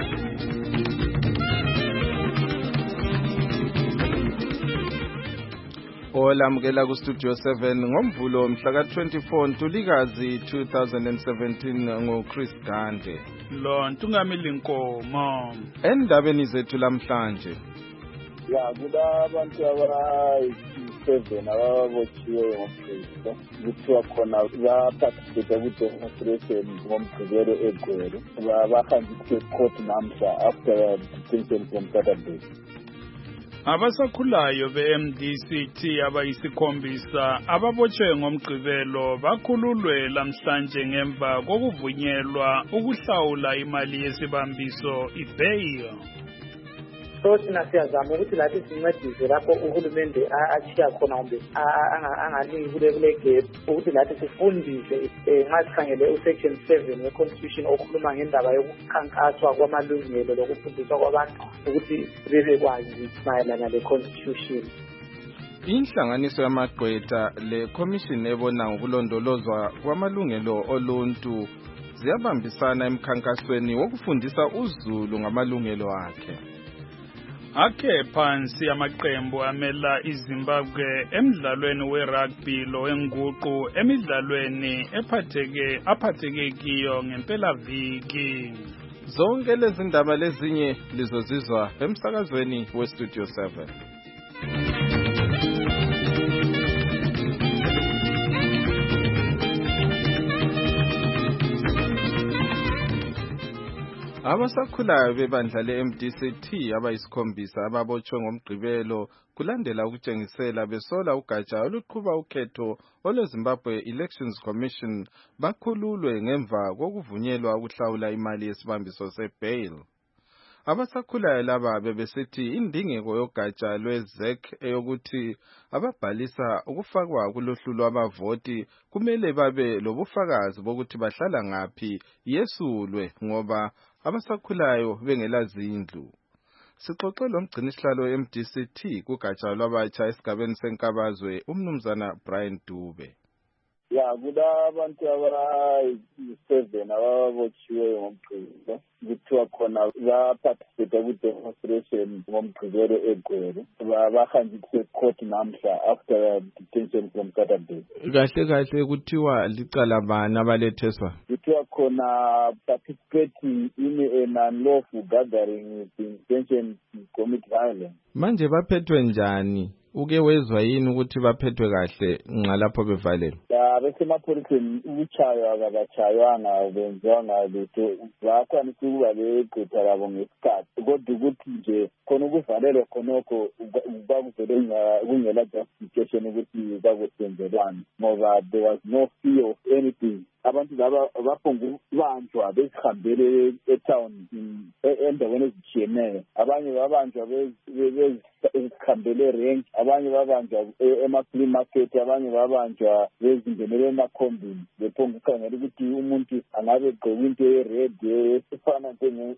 Olamukela ku-Studio 7 ngomvulo mhla ka-24 Ntulikazi 2017 ngoChris Gande. Lo Ntungamili Nkomo. Endabeni zethu lamhlanje. Ya kulabantu abayi-7 ababotshiweyo ngomgqibelo kuthiwa khona baparticipate ku-demonstration ngomgqibelo eGweru bahanjiswe court namhla after detention from Saturday. Abasakhulayo be-MDCT abayisikhombisa ababotshwe ngomgqibelo bakhululwe lamhlanje ngemva kokuvunyelwa ukuhlawula imali yesibambiso i-bail. So thina siyazama ukuthi lathi sincedise lapho uhulumende achiya khona kumbe anganiki kule gap ukuthi lathi sifundise nxa sikhangele usection 7 we-constitution okhuluma ngendaba yokukhankaswa kwamalungelo lokufundiswa kwabantu ukuthi bebekwazi mayelana le-constitution. Inhlanganiso yamagqwetha le-commission ebona ngokulondolozwa kwamalungelo oluntu ziyabambisana emkhankasweni wokufundisa uzulu ngamalungelo akhe. Akhe phansi amaqembu amela iZimbabwe emidlalweni we-rugby lo wenguqu emidlalweni aphatheke kiyo ngempelaviki. Zonke lezi ndaba lezinye lizozizwa emsakazweni weStudio 7. Abasakhulayo bebandla le-MDCT abayisikhombisa ababotshwe ngomgqibelo kulandela ukutshengisela besola ugatsha oluqhuba ukhetho olweZimbabwe Elections Commission bakhululwe ngemva kokuvunyelwa ukuhlawula imali yesibambiso se-bail. Abasakhulayo laba bebesithi indingeko yogatsha lwe-ZEC eyokuthi ababhalisa ukufakwa kuluhlu lwabavoti kumele babe lobufakazi bokuthi bahlala ngaphi yesulwe ngoba abasakhulayo bengela zindlu. Sixoxe lomgcinisihlalo we-MDCT kugatsha lwabatsha esigabeni senkabazwe umnumzana Brian Dube. Ya kulabantu abayi-7 ababotshiweyo ngomgqibelo kuthiwa khona baparticipate ku-demonstration ngomgqibelo eGweru bahanjiswe court namhla after detention from Saturday. Kahle kuthiwa licala bani abaletheswa? Kuthiwa khona participating in an unlawful gathering with the intention to commit violence. Manje baphethwe njani? Uke wezwa yini ukuthi baphethwe kahle ngalapho bevalelwe? Besemapholiseni ukuchaywa akabatshayanga benziwanga lutho bakwanisa ukuba begqitha labo ngesikhathi kodwa ukuthi nje khona ukuvalelwa khonokho bakuvele kungela justification ukuthi bakwenzelwani ngoba there was no fear of anything. Abantu laba baphonga ukubanjwa bezihambele etown endaweni ezitshiyeneyo, abanye babanjwa bezihambele rank, abanye babanjwa ema-flea market, abanye babanjwa bezingenele emakhombini bephonga ukukhangela ukuthi umuntu angabe egqoke into ye-red efana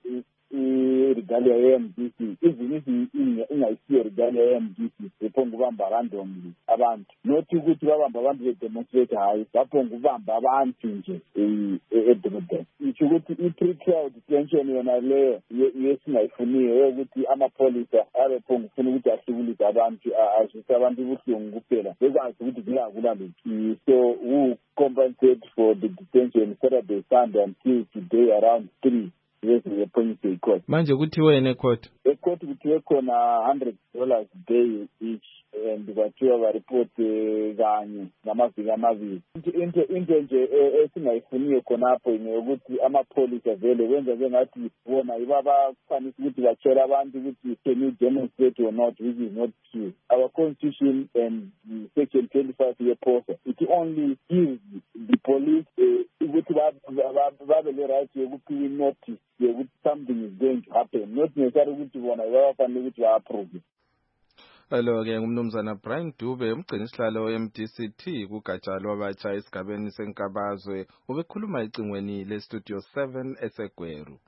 i-regalia ye-MDC even ingayisiyo regalia ye-MDC bephonga ukubamba randomly abantu, not ukuthi babamba abantu bedemonstrate, hayi baphonga ukubamba abantu nje edolobheni. Isho ukuthi i-pre-trial detention yona leyo yesingayifuniyo yokuthi amapholisa abephonga ufuna ukuthi ahlukulise abantu azwise abantu ubuhlungu kuphela bekwazi ukuthi kuyakula lokhu. So who compensate for the detention Saturday, Sunday until today around 3 years we court. Manje kuthiwe ene court? Court kuthiwe khona $100 day each and kwathiwa baripote kanye ngamaviki amabili. Into nje esingayifuniyo khonapho yokuthi amapholisa vele wenza njengathi bona yibo abakwanisa ukuthi batshela abantu ukuthi can you demonstrate or not, which is not true. Our constitution and section 25 yePOSA, it only gives the police ukuthi babe le right yokuthi notice yokuthi something is going to happen, not necessarily ukuthi bona bafanele ukuthi ba-approve. Hello-ke ngumnumzana Brian Dube, umgcini isihlalo we-MDCT kugatsha lwabatsha esigabeni seNkabazwe, ubekhuluma ecingweni le-Studio 7 eseGweru.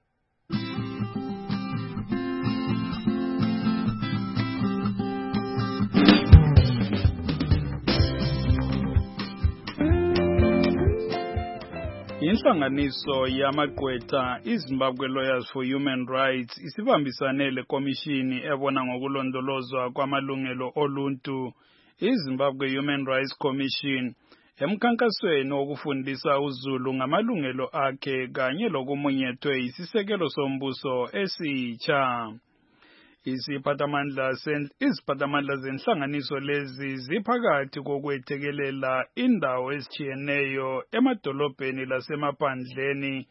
Inhlanganiso yamagqwetha iZimbabwe Lawyers for Human Rights isibambisane lekomishini ebona ngokulondolozwa kwamalungelo oluntu iZimbabwe Human Rights Commission emkhankasweni wokufundisa uZulu ngamalungelo akhe kanye lokumunyethwe isisekelo sombuso esitsha. Iziphathamandla zenhlanganiso lezi ziphakathi kokwethekelela indawo ezitshiyeneyo emadolobheni lasemaphandleni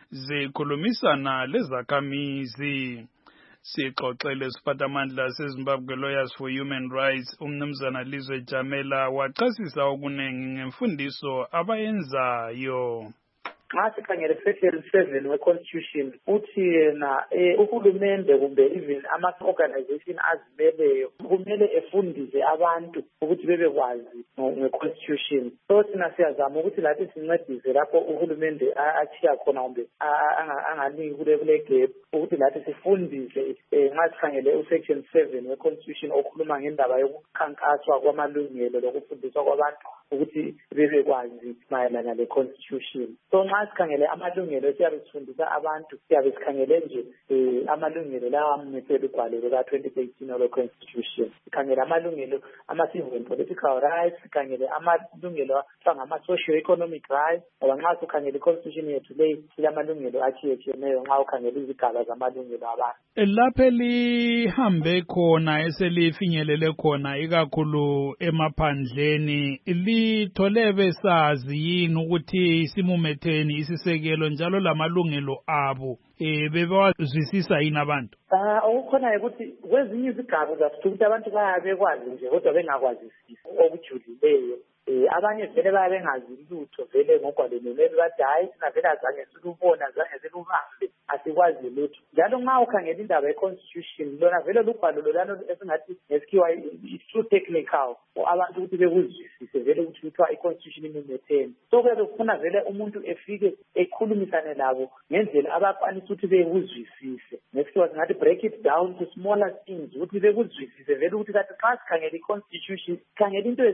zikhulumisana lezakhamizi. Sixoxele isiphathamandla seZimbabwe Lawyers for Human Rights umnumzana Lizwe Jamela wachasisa okunengi ngemfundiso abayenzayo. Nxa sikhangele section 7 we-constitution uthi yena uhulumende kumbe even ama-organization azimeleyo kumele efundise abantu ukuthi bebekwazi nge-constitution. So thina siyazama ukuthi lathi sincedise lapho uhulumende achiya khona kumbe anganiki kule gap ukuthi lathi sifundise nxa sikhangele u-section 7 we-constitution okhuluma ngendaba yokukhankaswa kwamalungelo lokufundiswa kwabantu ukuthi bebekwazi mayelana le-constitution. So nxa sikhangele amalungelo siyabe sifundisa abantu siyabe sikhangele nje amalungelo lawa amethwe ugwalo ka 2018 olo constitution. Sikhangele amalungelo ama-civil and political rights, sikhangele amalungelo angama socio economic rights. Ngoba nxa sikhangele i-constitution yethu leyi silamalungelo atshiyeneyo nxa ukhangele izigaba zamalungelo abantu. Lapho lihambe khona eselifinyelele khona ikakhulu emaphandleni lithole besazi yini ukuthi simumetheni isisekelo njalo lamalungelo abo bebawazwisisa yini abantu? Okukhona ukuthi kwezinye izigaba zasithu ukuthi abantu bayabekwazi nje kodwa bengakwazisisi okujulileyo. Abanye vele bayabe bengazi lutho vele ngogwalo lolu bathi hayi sina vele azange silubona azange silubambe asikwazi lutho. Njalo nxa ukhangela indaba ye-constitution lona vele lugwalo lolano esingathi ngesikhiwa it's too technical abantu ukuthi bekuzwisise vele ukuthi kuthiwa i-constitution imemetheni. So kuyabe kufuna vele umuntu efike ekhulumisane labo ngendlela abakwanisa ukuthi bekuzwisise. Ngesikhiwa singathi break it down to smaller things ukuthi bekuzwisise vele ukuthi kathi xa sikhangela i-constitution sikhangela into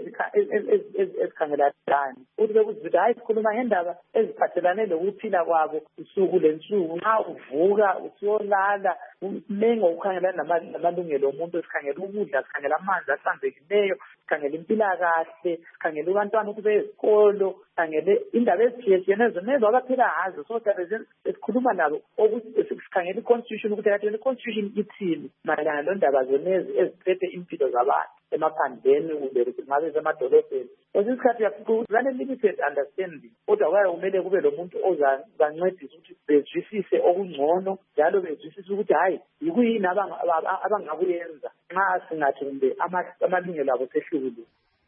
ezikhangela dani ukuthi bekuzwisise hayi sikhuluma ngendaba eziphathelane lokuphila kwabo usuku lensuku nxa uvuka usiyolala umengo ukhangelana namalungelo omuntu sikhangela ukudla sikhangela amanzi ahlanzekileyo sikhangela impilakahle sikhangela abantwana ukuthi beyesikolo sikhangele indaba ezitshiyetshiyeneyo zonezo abaphila ngazo. So sikhuluma nabo ukuthi sikhangela i-constitution ukuthi kathi i-constitution ithini mayelana londaba zonezi eziphethe impilo zabantu emaphandleni kumbe ngabe semadolobheni. Kwesinye isikhathi uyafika ukuthi bane-limited understanding kodwa kwaye kumele kube lo muntu ozabancedisa ukuthi bezwisise okungcono njalo bezwisise ukuthi hayi yikuyini abangakuyenza nxa singathi kumbe amalungelo abo sehlukile.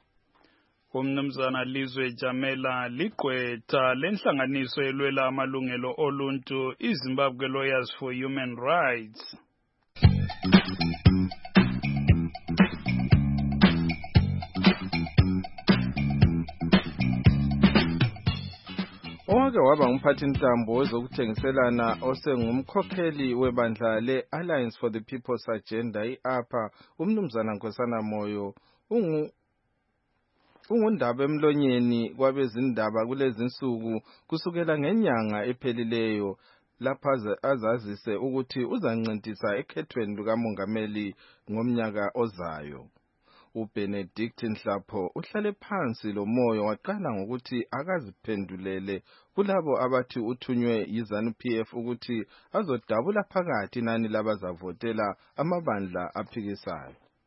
Umnumzana Lizwe Jamela ligqwetha lenhlanganiso elwela amalungelo oluntu iZimbabwe Lawyers for Human Rights. Owake waba umphathintambo wezokuthengiselana osengumkhokheli webandla le-Alliance for the People's Agenda i-APA umnumzana Nkosana Moyo ungundaba emlonyeni kwabezindaba kulezinsuku kusukela ngenyanga ephelileyo lapha azazise ukuthi uzancintisa ekhethweni lukamongameli ngomnyaka ozayo. uBenedict Nhlapho uhlale phansi lo Moyo waqala ngokuthi akaziphendulele kulabo abathi uthunywe yiZANU-PF ukuthi azodabula phakathi nani labazavotela amabandla aphikisayo.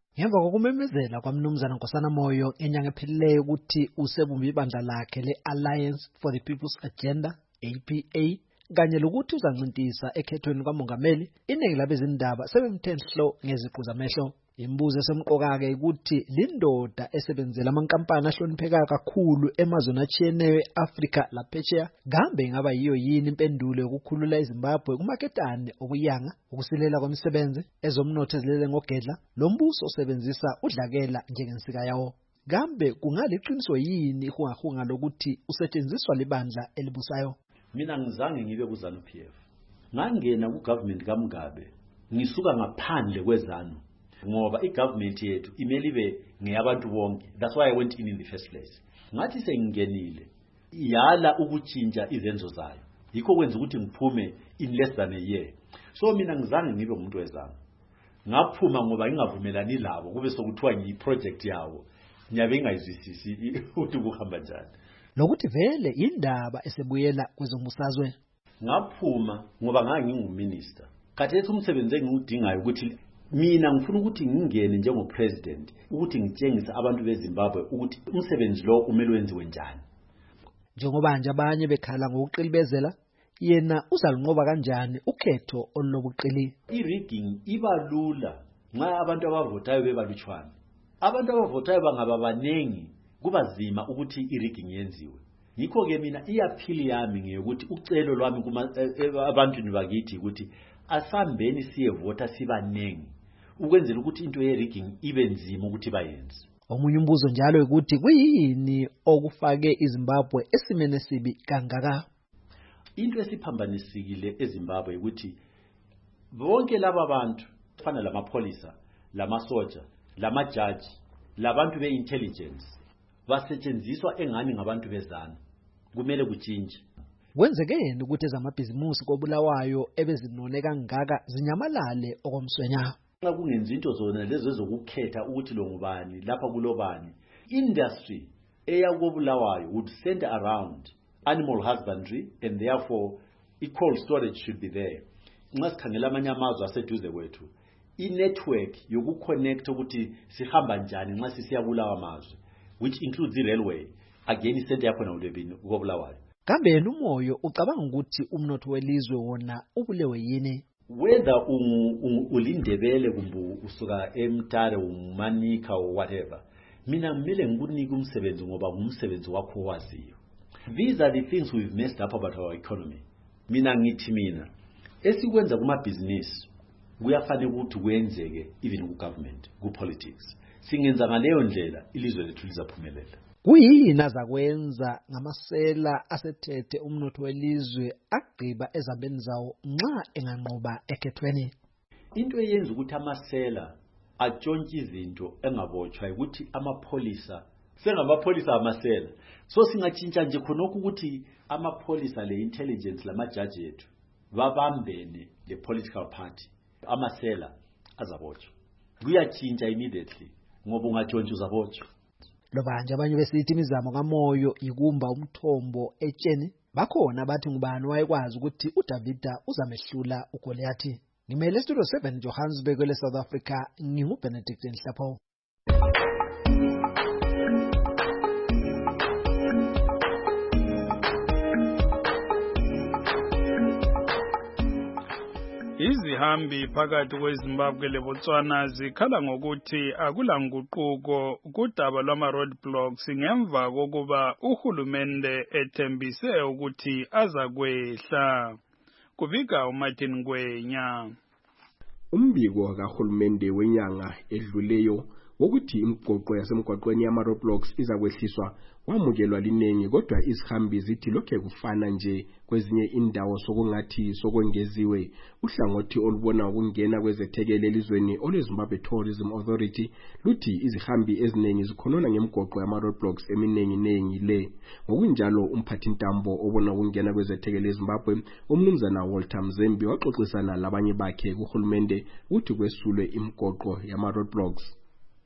Ngemva kokumemezela kwaMnumzana Nkosana Moyo enyanga ephelileyo ukuthi usebumba ibandla lakhe le-Alliance for the People's Agenda, APA, kanye lokuthi uzancintisa ekhethweni kamongameli, iningi labezindaba sebemthe nhlo ngeziqu zamehlo. Imbuzo esemqoka-ke ukuthi lindoda esebenzela amankampani ahloniphekayo kakhulu emazweni atshiyeneyo e-Afrika laphesheya kambe ingaba yiyo yini impendulo yokukhulula iZimbabwe kumaketane okuyanga, ukusilela kwemisebenzi, ezomnotho ezilele ngogedla, lo mbuso osebenzisa udlakela njengensika yawo. Kambe kungaliqiniso yini ihungahunga lokuthi usetshenziswa libandla elibusayo? Mina ngizange ngibe kuZANU-PF. Ngangena ku-government kaMugabe ngisuka ngaphandle kwezanu ngoba i-government yethu imele ibe ngeyabantu bonke. That's why I went in the first place. Ngathi sengingenile yala ukutshintsha izenzo zayo, yikho kwenza ukuthi ngiphume in less than a year. So mina ngizange ngibe umuntu wezanu. Ngaphuma ngoba ngingavumelani labo kube sokuthiwa ngiyi-project yawo, nyabe ngayizwisisi ukuthi kuhamba njani. Lokuthi vele indaba esebuyela kwezombusazwe. Ngaphuma ngoba nganginguminister. Khathesi umsebenzi engiwudingayo ukuthi mina ngifuna ukuthi ngingene njengopresident ukuthi ngitshengise abantu beZimbabwe ukuthi umsebenzi lo umele wenziwe njani. Njengoba nje abanye bekhala ngokuqilibezela, yena uzalinqoba kanjani ukhetho olulobuqili? I-rigging ibalula nxa abantu abavotayo bebalutshwana. Abantu abavotayo bangaba banengi kubazima ukuthi i-rigging yenziwe. Yikho ke mina iyaphili yami ngeyokuthi ucelo lwami abantu bakithi ukuthi asambeni siyevota sibanengi ukwenzela ukuthi into ye-rigging ibe nzima ukuthi bayenze. Omunye umbuzo njalo ukuthi kuyini okufake iZimbabwe esimene sibi kangaka? Into esiphambanisikile eZimbabwe ukuthi bonke laba bantu fana lamapolisa, lamasoja, lamajaji, labantu be-intelligence basetshenziswa engani ngabantu bezana. Kumele kutshintshe. Kwenzekeni ukuthi ezamabhizimusi koBulawayo ebezinone kangaka zinyamalale okomswenya? Xa kungenza into zona lezo zokukhetha ukuthi lo ngubani lapha kulobani, industry eyakoBulawayo would center around animal husbandry and therefore cold storage should be there. Nxa sikhangela amanye amazwe aseduze kwethu, i-network yokuconnect ukuthi sihamba njani nxa sisiya kulawa amazwe, which includes the railway, again isente yakhona ulebini koBulawayo. Kambe yena uMoyo ucabanga ukuthi umnotho welizwe wona ubulewe yini? Whether ulindebele kumbe usuka eMtare uManika or whatever, mina ngimele ngikunike umsebenzi ngoba ngumsebenzi wakho waziyo. These are the things we've messed up about our economy. Mina ngithi mina esikwenza kumabhizinisi kuyafanele ukuthi kwenzeke even ku-government, ku-politics. Singenza ngaleyo ndlela ilizwe lethu lizaphumelela. Kuyini azakwenza ngamasela asethethe umnotho welizwe agqiba ezabeni zawo nxa enganqoba ekhethweni? Into eyenza ukuthi amasela atshontshe izinto engabotshwa ukuthi amapolisa sengamapolisa amasela. So singatshintsha nje khonokho ukuthi amapolisa le-intelligence lamajaji ethu babambene le-political party, amasela azabotshwa. Kuyatshintsha immediately ngoba ungatshontsha uzabotshwa. Lobanje abanye besithi imizamo kaMoyo ikumba umthombo etsheni, bakhona bathi ngubani wayekwazi ukuthi uDavida uzamehlula uGoliathi. Ngimele Studio 7 Johannesburg le South Africa, nginguBenedict Nhlapho. Izihambi phakathi kweZimbabwe leBotswana zikhala ngokuthi akulanguquko kudaba lwama-roadblocks ngemva kokuba uhulumende ethembise ukuthi azakwehla. Kubika uMartin Ngwenya. Umbiko kahulumende wenyanga edluleyo wokuthi imigoqo yasemgwaqweni yama-roadblocks izakwehliswa wamukelwa linengi, kodwa izihambi zithi lokhe kufana nje kwezinye indawo sokungathi sokwengeziwe. Uhlangothi olubona ukungena kwezethekeli elizweni olweZimbabwe Tourism Authority luthi izihambi eziningi zikhonona ngemigoqo yama-roadblocks eminengi le. Ngokunjalo umphathintambo obona ukungena kwezethekeli eZimbabwe umnumzana Walter Mzembi waxoxisana labanye bakhe kuhulumende ukuthi kwesulwe imigoqo yama-roadblocks.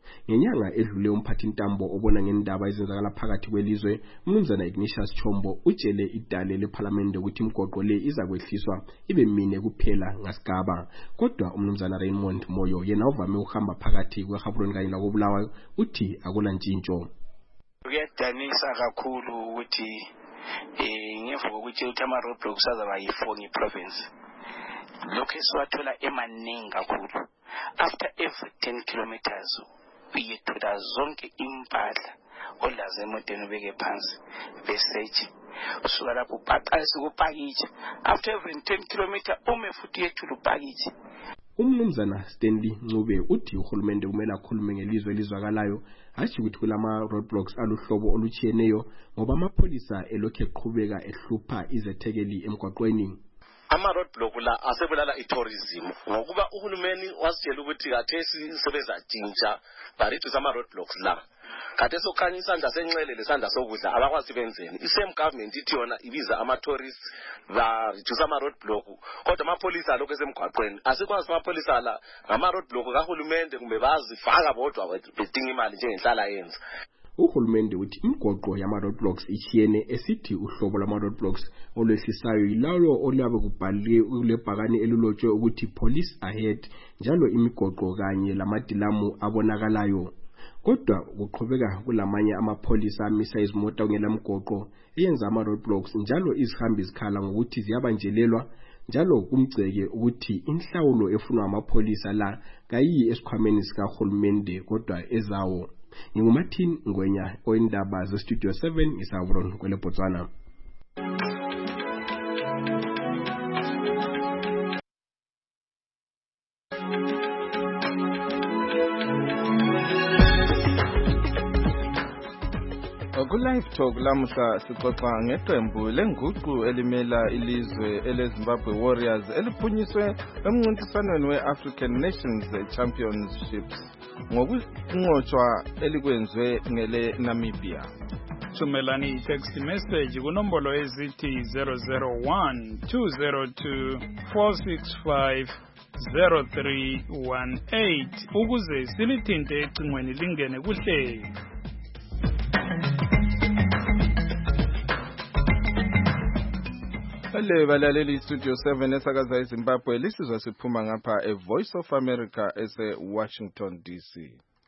Ngenyanga edlule umphathintambo obona ngendaba ezenzakala phakathi kwelizwe umnumzana Ignatius Chombo utshele idale leParliament ukuthi imgoqo le izakwehliswa ibe mine kuphela ngasigaba. Kodwa umnumzana Raymond Moyo yena uvame ukuhamba phakathi kweGaborone kanye lakoBulawayo uthi akulantshintsho. Kuyadanisa kakhulu ukuthi ngemva kokuthi uthama roadblocks azaba yi4 ngeprovince. Lokho esiwathola emaningi kakhulu. After every 10 kilometers uyethola zonke impahla olaze emotweni ubeke phansi besearch. Usuka lapho baqalisa ukupakisha. After every 10 kilometers ume futhi yethula upakisha. Umnumzana Stanley Ncube uthi uhulumende kumele akhulume ngelizwe elizwakalayo hashi ukuthi kulama roadblocks aluhlobo olutshiyeneyo ngoba amapholisa elokhe eqhubeka ehlupha izethekeli emgwaqweni. Ama roadblock la asebulala itourism ngokuba uhulumeni wasitshela ukuthi kathesi sebezatshintsha bareduce ama roadblocks la. Kathesi okhanya isandla senxele lesandla sokudla abakwazi benzeni. Isame government ithi yona ibiza ama tourists ba reduce ama roadblock kodwa amapolisa lokho esemgwaqweni asikwazi amapolisa la ngama roadblock kahulumende kumbe bazifaka bodwa bedinga imali njengenhlala yenza. Uhulumende uthi imgoqo yama roadblocks ichiyene esithi uhlobo lwama roadblocks olwehlisayo yilalo olabe kubhaliwe kulebhakani elilotshwe ukuthi police ahead njalo imigoqo kanye lamadilamu abonakalayo. Kodwa kuqhubeka kulamanye amapolisa amisa izimota ngelamgoqo eyenza ama roadblocks njalo izihambi zikhala ngokuthi ziyabanjelelwa njalo kumgceke ukuthi inhlawulo efunwa amapolisa la kayiyi esikhwameni sikahulumende kodwa ezawo. Ngumartin Ngwenya oyindaba ze Studio 7 eGaborone kwele Botswana. Ku-Live Talk lamuhla sixoxa ngeqembu lenguqu elimela ilizwe eleZimbabwe Warriors eliphunyiswe emncintiswaneni we-African Nations Championships ngokunqotshwa elikwenzwe ngele Namibia. Thumelani i-text message kunombolo ezithi 001-202-465-0318 ukuze silithinte ecingweni lingene kuhlelo. Hello balaleli Studio 7 esakaza eZimbabwe lisizwa siphuma ngapha eVoice of America ese Washington DC.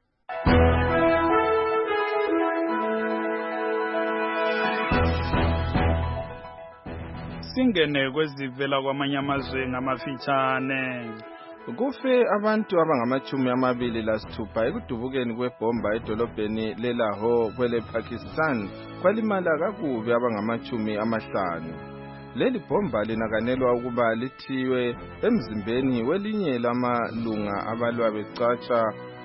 Singene kwezivela kwamanye amazwe ngamafitshane. Kufe abantu abangama-26 ekudubukeni kwebomba edolobheni leLahore kwele Pakistan kwalimala kakubi abangama-50. Leli bomba linakanelwa ukuba lithiwe emzimbeni welinye lamalunga abalwa becatsha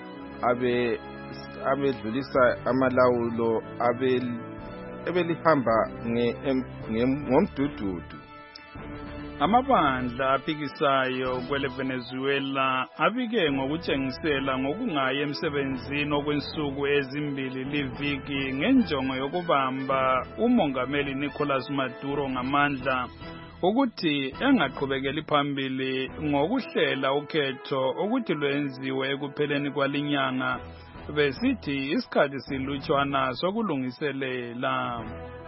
abedlulisa amalawulo ebelihamba ngomdududu. Amabandla aphikisayo kwele Venezuela abike ngokutshengisela ngokungayi emsebenzini okwensuku ezimbili liviki ngenjongo yokubamba umongameli Nicolas Maduro ngamandla ukuthi engaqhubekeli phambili ngokuhlela ukhetho ukuthi lwenziwe ekupheleni kwalinyanga besithi isikhathi silutshwana sokulungiselela.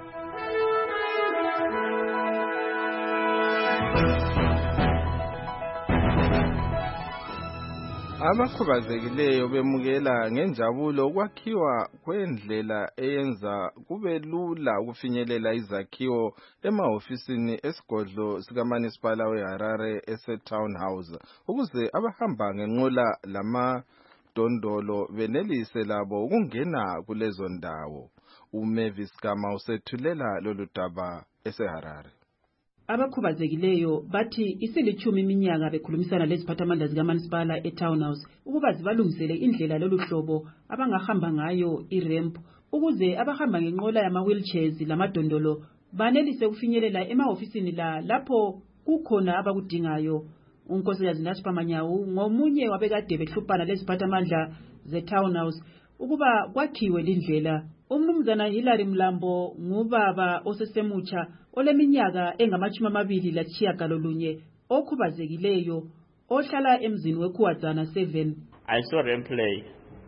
Abakhubazekileyo bemukela ngenjabulo ukwakhiwa kwendlela eyenza kube lula ukufinyelela izakhiwo emahofisini esigodlo sikaManisipala weHarare ese-Town House ukuze abahamba ngenqola lamadondolo benelise labo ukungena kulezo ndawo. uMavis Gama usethulela lolu daba eseHarare. Abakhubazekileyo bathi isilithumi iminyaka bekhulumisana leziphathamandla zikaManisipala eTown House ukuba zibalungisele indlela lolu hlobo abangahamba ngayo iramp ukuze abahamba ngenqola yama-wheelchairs lamadondolo banelise ukufinyelela emahofisini lapho kukhona abakudingayo. uNkosikazi Naspha Manyawu ngomunye wabekade behluphana leziphathamandla zeTown House ukuba kwakhiwe lindlela. Umnumzana Hilary Mlambo ngubaba osesemutsha oleminyaka engama-29 okhubazekileyo ohlala emzini weKhuwadzana 7. I saw them play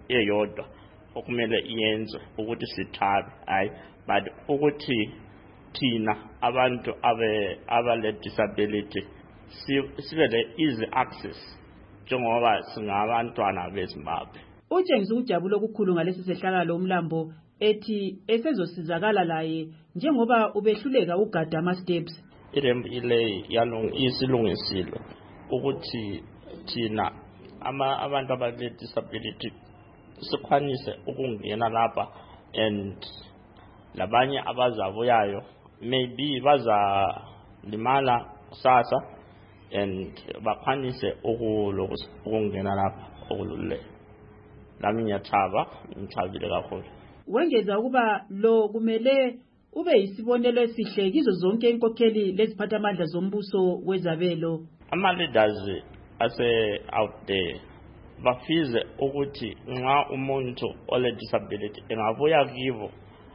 eyodwa okumele iyenze ukuthi sithabe hayi but ukuthi thina abantu abale disability sibe le easy access njengoba singabantwana beZimbabwe. Utshengisa ukujabula okukhulu ngalesi sehlakalo umlambo ethi esezosizakala laye njengoba ubehluleka ugada ama steps. Irembu ile isilungisilo ukuthi thina abantu abale disability sikwanise ukungena lapha and labanye abazabuyayo maybe bazalimala kusasa and bakwanise ukungena lapha okulule. Lami ngiyathabile kakhulu. Wengeza ukuba lo kumele ube yisibonelo esihle kizo zonke inkokheli leziphathamandla zombuso wezabelo. Ama-leaders ase out there bafize ukuthi nxa umuntu ole-disability engabuya kibo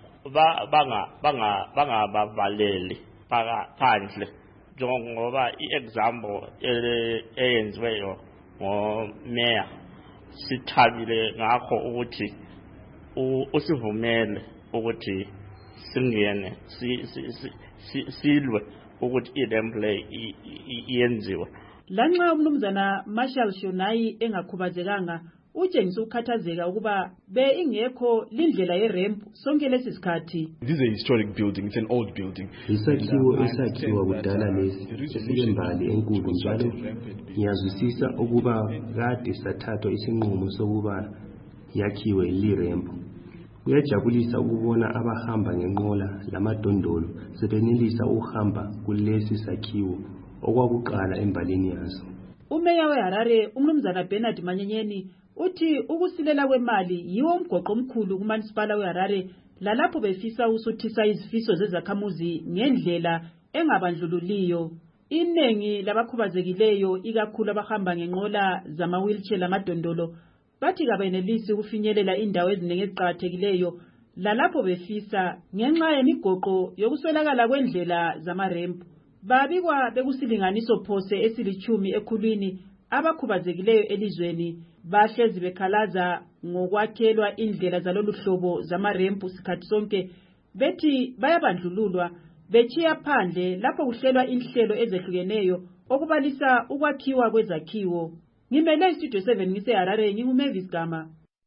bangabavaleli phandle njengoba i-example eyenziweyo ngomeya sithabile ngakho ukuthi usivumele ukuthi singene silwe ukuthi irembu le iyenziwe. Lanxa umnumzana Marshall Shonayi engakhubazekanga utshengisa ukukhathazeka ukuba ingekho lindlela yerempu sonke lesi sikhathi. This is a historic building, it's an old building. Isakhiwo esakhiwa kudala lesi esilembali enkulu njalo ngiyazwisisa ukuba kade sathathwa isinqumo sokuba yakhiwe lirempu. Kuyajabulisa ukubona abahamba ngenqola lamadondolo sebenelisa ukuhamba kulesi sakhiwo okwakuqala embalini yaso. Umeya weHarare umnumzana Bernard Manyenyeni uthi ukusilela kwemali yiwo umgoqo omkhulu kuManisipala weHarare lalapho befisa usuthisa izifiso zezakhamuzi ngendlela engabandlululiyo. Inengi labakhubazekileyo ikakhulu abahamba ngenqola zama-wheelchair lamadondolo bathi kabenelisi ukufinyelela indawo eziningi eziqakathekileyo lalapho befisa ngenxa yemigoqo yokuswelakala kwendlela zamarempu. Babikwa bekusilinganiso phose esilichumi ekhulwini abakhubazekileyo elizweni bahlezi bekhalaza ngokwakhelwa indlela zalolu hlobo zamarempu sikhathi sonke bethi bayabandlululwa bechiya phandle lapho kuhlelwa inhlelo ezehlukeneyo okubalisa ukwakhiwa kwezakhiwo. Ngimele Studio 7 ngiseHarare nginguMavis Gama.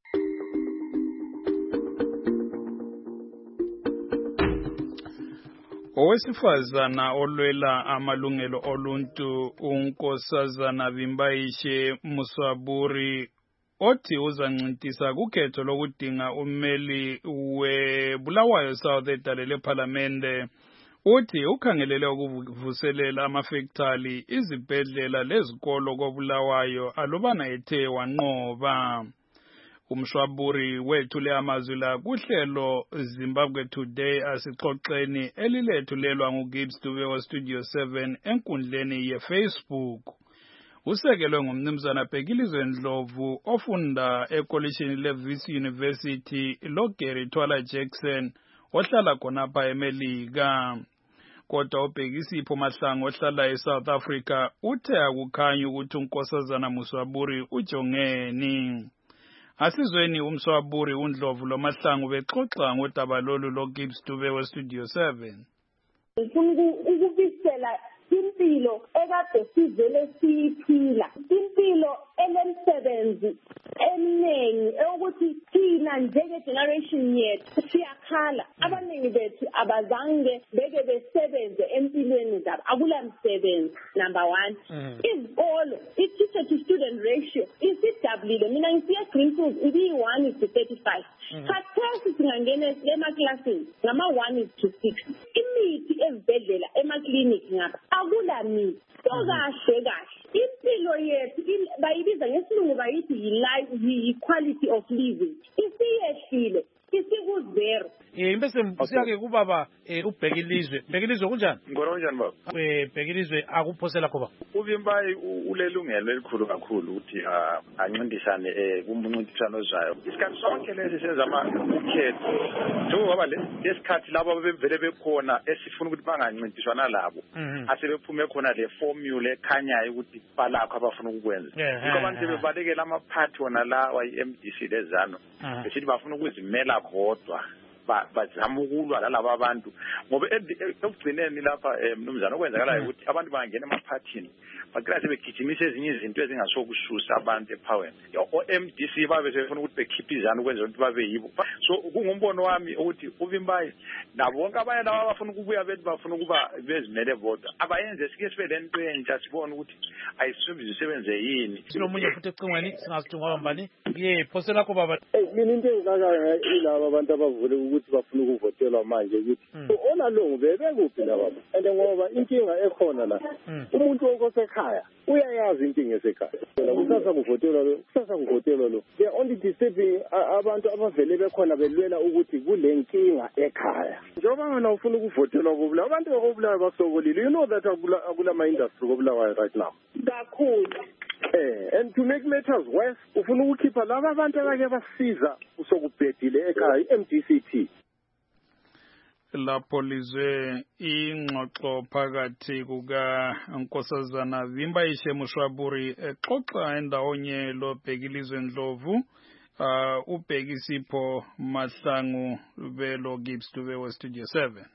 Owesifazana olwela amalungelo oluntu unkosazana Vimbaishe Muswaburi othi uzancintisa kukhetho lokudinga ummeli weBulawayo South edalele eParliamente uthi ukhangelele ukuvuselela amafektali izibhedlela lezikolo koBulawayo alubana ethe wanqoba. Umshwaburi wethule amazwi la kuhlelo Zimbabwe Today asixoxeni elilethulelwa nguGibbs Dube wa Studio 7 enkundleni yeFacebook. Usekelwe ngumnumzana Bhekilizwe Ndlovu ofunda ekolishini leVisi University loGary Twala Jackson ohlala khonapha eMelika. Kodwa uBhekisipho Mahlangu ohlala eSouth Africa uthe akukhanya ukuthi unkosazana Muswaburi ujongeni. Asizweni uMswaburi uNdlovu loMahlangu bexoxa ngodaba lolu loGibbs Dube we Studio 7. Ukubisela impilo ekade sizele siyiphila, impilo enemsebenzi eminingi ukuthi thina njenge-generation yethu siyakhala. Abaningi bethu abazange beke besebenze empilweni zabo, akula msebenzi. Number one, izikolo, i-teacher to student ratio isidabulile. Mina ngisiya Greenfield ibi-1:35. Khathesi singangena emaklasini ngama-1:6. Imithi ezibhedlela emakliniki ngapha akula mithi. Kahle impilo yethu bayibiza ngesilungu bayithi yi-quality of living isiyehlile isiku-0. Bese siyake kubaba ubhekilizwe kunjani Ngorojani baba bhekilizwe akuphosela khoba Uvimbayi ulelungelo elikhulu kakhulu ukuthi ancindisane kumuncintisano ozayo isikhathi sonke lesi sezama ukhetho njengoba lesikhathi labo bevele bekhona esifuna ukuthi bangancintiswana labo asebephume khona le formula ekhanyayo ukuthi balakho abafuna ukukwenza ngikho abantu bebalekela amaphathi wona la wayi-MDC lezano besithi bafuna ukuzimela bodwa bazama ukulwa lalabo abantu ngoba ekugcineni lapha mnumzana okwenzakalayo ukuthi abantu bangena emaphathini baqala sebegijimise ezinye izinto ezingasokususa abantu epowerni o-MDC babe sebefuna ukuthi bekhiphizana ukwenzela ukuthi babe yibo so kungumbono wami ukuthi uvimbayi nabo bonke abanye laba abafuna ukubuya bethi bafuna ukuba bezimele bodwa abayenze sike sibe lento entsha sibone ukuthi ayisisebenze yini sinomunye futhi ecingweni singasidinga mbani phosela kho baba mina into engizakayo ilaba abantu abavule ukuthi bafuna ukuvotelwa manje ukuthi onalongo bebekuphi laba and ngoba inkinga ekhona la umuntu osekhaya uyayazi inkinga esekhaya kusasa kuvotelwa lo they are only disturbing abantu abavele bekhona belwela ukuthi kule nkinga ekhaya njengoba ngana ufuna ukuvotelwa kubula abantu bakubulayo basokolile you know that akula ma industry kobulawayo right now kakhulu and to make matters worse ufuna ukukhipha laba abantu abake basiza usokubhedile ekhaya i-MDCT lapho lizwe ingxoxo phakathi kuka Nkosazana Vimbayishe Mushwaburi exoxa endawonye lo Bhekilizwe Ndlovu uBhekisipho Mahlangu belo Gibbs Dube we Studio 7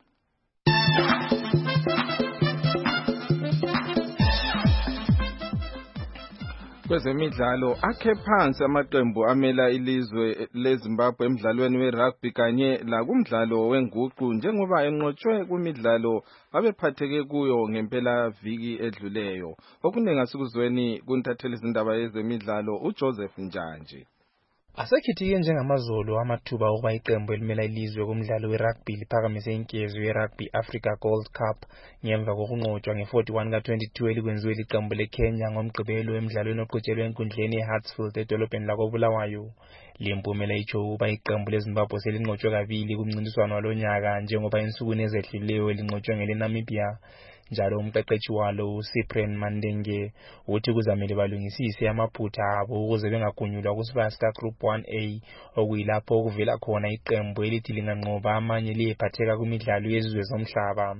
Kwezemidlalo akhe phansi amaqembu amela ilizwe leZimbabwe emidlalweni werugby kanye la kumdlalo wenguqu njengoba enqotshwe kumidlalo abephatheke kuyo ngempela viki edluleyo okuningi asikuzweni kuntatheli izindaba yezemidlalo uJoseph Njanje Asekhithike njengamazolo amathuba okuba iqembu elimela ilizwe kumdlalo werugby liphakamise inkezo yeRugby Africa Gold Cup ngemva kokunqotshwa nge41 ka22 elikwenziwe liqembu leKenya ngomgqibelo emidlalweni oqhutshelwe enkundleni eHartsfield edolobheni lakoBulawayo. Limpumela itsho ukuba iqembu leZimbabwe selinqotshwe kabili kumncintiswano walonyaka njengoba ensukwini ezedluleyo linqotshwe ngeleNamibia. Njalo umqeqeshi walo uCyprian Mandenge uthi kuzamele balungisise amaphutha abo ukuze bengagunyulwa kuSpasta Group 1A okuyilapho okuvela khona iqembu elithi linganqoba amanye liyephatheka kumidlalo yezizwe zomhlaba.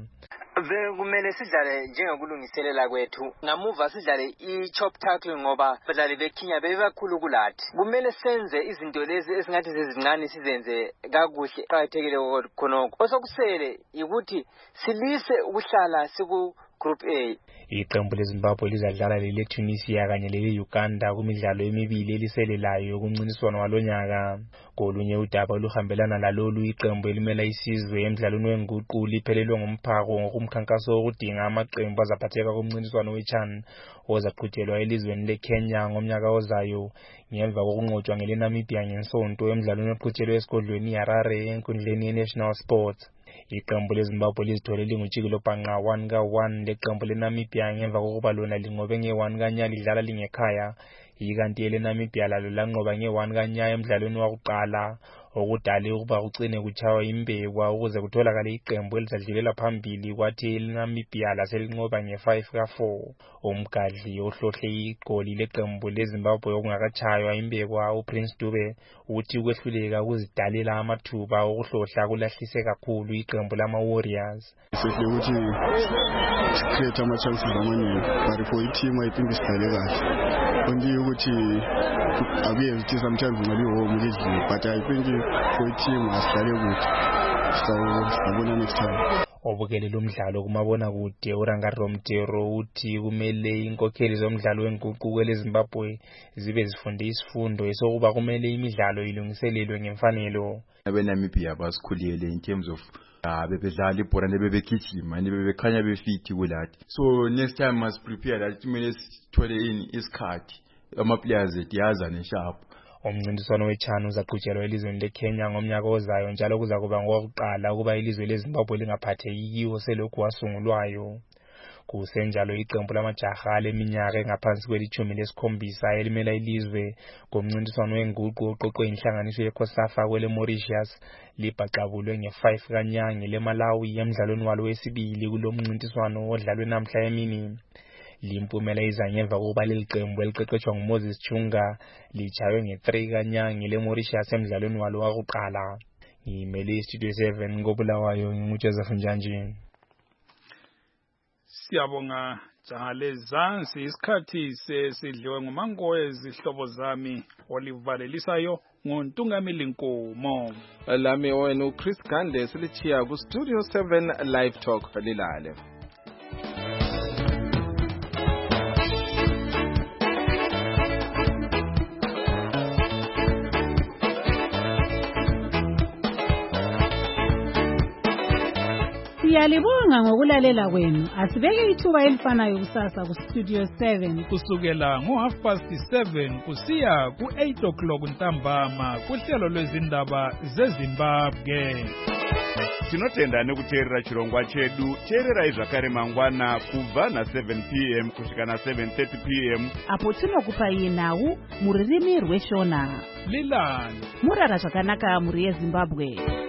Kumele sidlale njengokulungiselela kwethu namuva sidlale i-chop tackle ngoba badlali beKenya bebakhulu kulathi kumele senze izinto lezi esingathi sezincane sizenze kakuhle qhathekile khonoko osokusele ukuthi silise ukuhlala siku Group A. Iqembu leZimbabwe lizadlala leTunisia kanye leUganda kumidlalo emibili eliselelayo kumncintiswano walonyaka. Kolunye udaba oluhambelana lalolu iqembu elimela isizwe emidlalweni wenguqu liphelelwe ngomphako ngokumkhankaso wokudinga amaqembu azaphatheka kumncintiswano weChan ozaqhutshelwa elizweni leKenya ngomnyaka ozayo ngemva kokunqotshwa ngeleNamibia ngensonto emidlalweni oqhutshelwe esigodlweni iHarare enkundleni yeNational Sports. Iqembu leZimbabwe lizithole lingutshikilo bhanqa 1-1 leqembu leNamibia ngemva kokuba lona linqobe nge1 kanya lidlala lingekhaya ikanti eleNamibia lalo lanqoba nge1 kanya emidlalweni wakuqala okudale ukuba kucine kuchawa imbekwa ukuze kutholakale iqembu elizadlulela phambili kwathi eleNamibia laselinqoba nge5-4 umgadli ohlohle igoli leqembu leZimbabwe okungakachaywa imbekwa uPrince Dube uthi ukwehluleka ukuzidalela amathuba okuhlohla kulahlise kakhulu iqembu lama-Warriors. Ukuthi create ama-chances amaningi but for i-team I think isidlale kahle only ukuthi akuye sometimes ngalihomu lidlile but I think for i-team asidlale kuhle sabona next time. Obukele lomdlalo kumabona kude uRangaromtero uthi kumele inkokheli zomdlalo wenguqu kweleZimbabwe zibe zifunde isifundo esokuba kumele imidlalo ilungiselelwe ngemfanelo. abeNamibia basikhuliyele in terms of bebedlala ibhola nebebegijima nebebekhanya befiti kulathi so next time must prepare that kumele sithole isikhathi ama-players etiyazane sharp. Umncintiswano weChan uzaqhutshelwa elizweni leKenya ngomnyaka ozayo njalo kuza kuba ngokuqala ukuba ilizwe leZimbabwe lingaphatheki kiwo selokhu wasungulwayo. Kusenjalo iqembu lamajaha leminyaka engaphansi kweli-17 elimela ilizwe ngomncintiswano wenguqu oqoqwe inhlanganiso yeCOSAFA kwele Mauritius libhaqabulwe nge-5 kaNyanga leMalawi emdlalweni walo wesibili kulo mncintiswano odlalwe namhla emini. Limpumela iza ngemva kokuba leli qembu eliqeqeshwa nguMoses Chunga lichaywe nge-3 kaNyanga leMauritius emdlalweni walo wakuqala. Ngimele Studio 7 koBulawayo nginguJoseph Njanji. Siyabonga Jale Zansi, isikhathi sesidliwe ngumango ezihlobo zami olivalelisayo nguNtungamili Nkomo. Lami wena uChris Gande silichiya ku Studio 7 Live Talk lilale. Siyalibonga ngokulalela kwenu. Asibeke ithuba elifanayo kusasa ku Studio 7 kusukela ngo7:30 kusiya ku8 ntambama kuhlelo lwezindaba zeZimbabwe. Tinotenda nekuteerera chirongwa chedu. Teererai zvakare mangwana kubva na7 p.m. kusvika na7:30 p.m. apo tinokupai nhau muririmi rweShona. Lilani murara zvakanaka muri yeZimbabwe.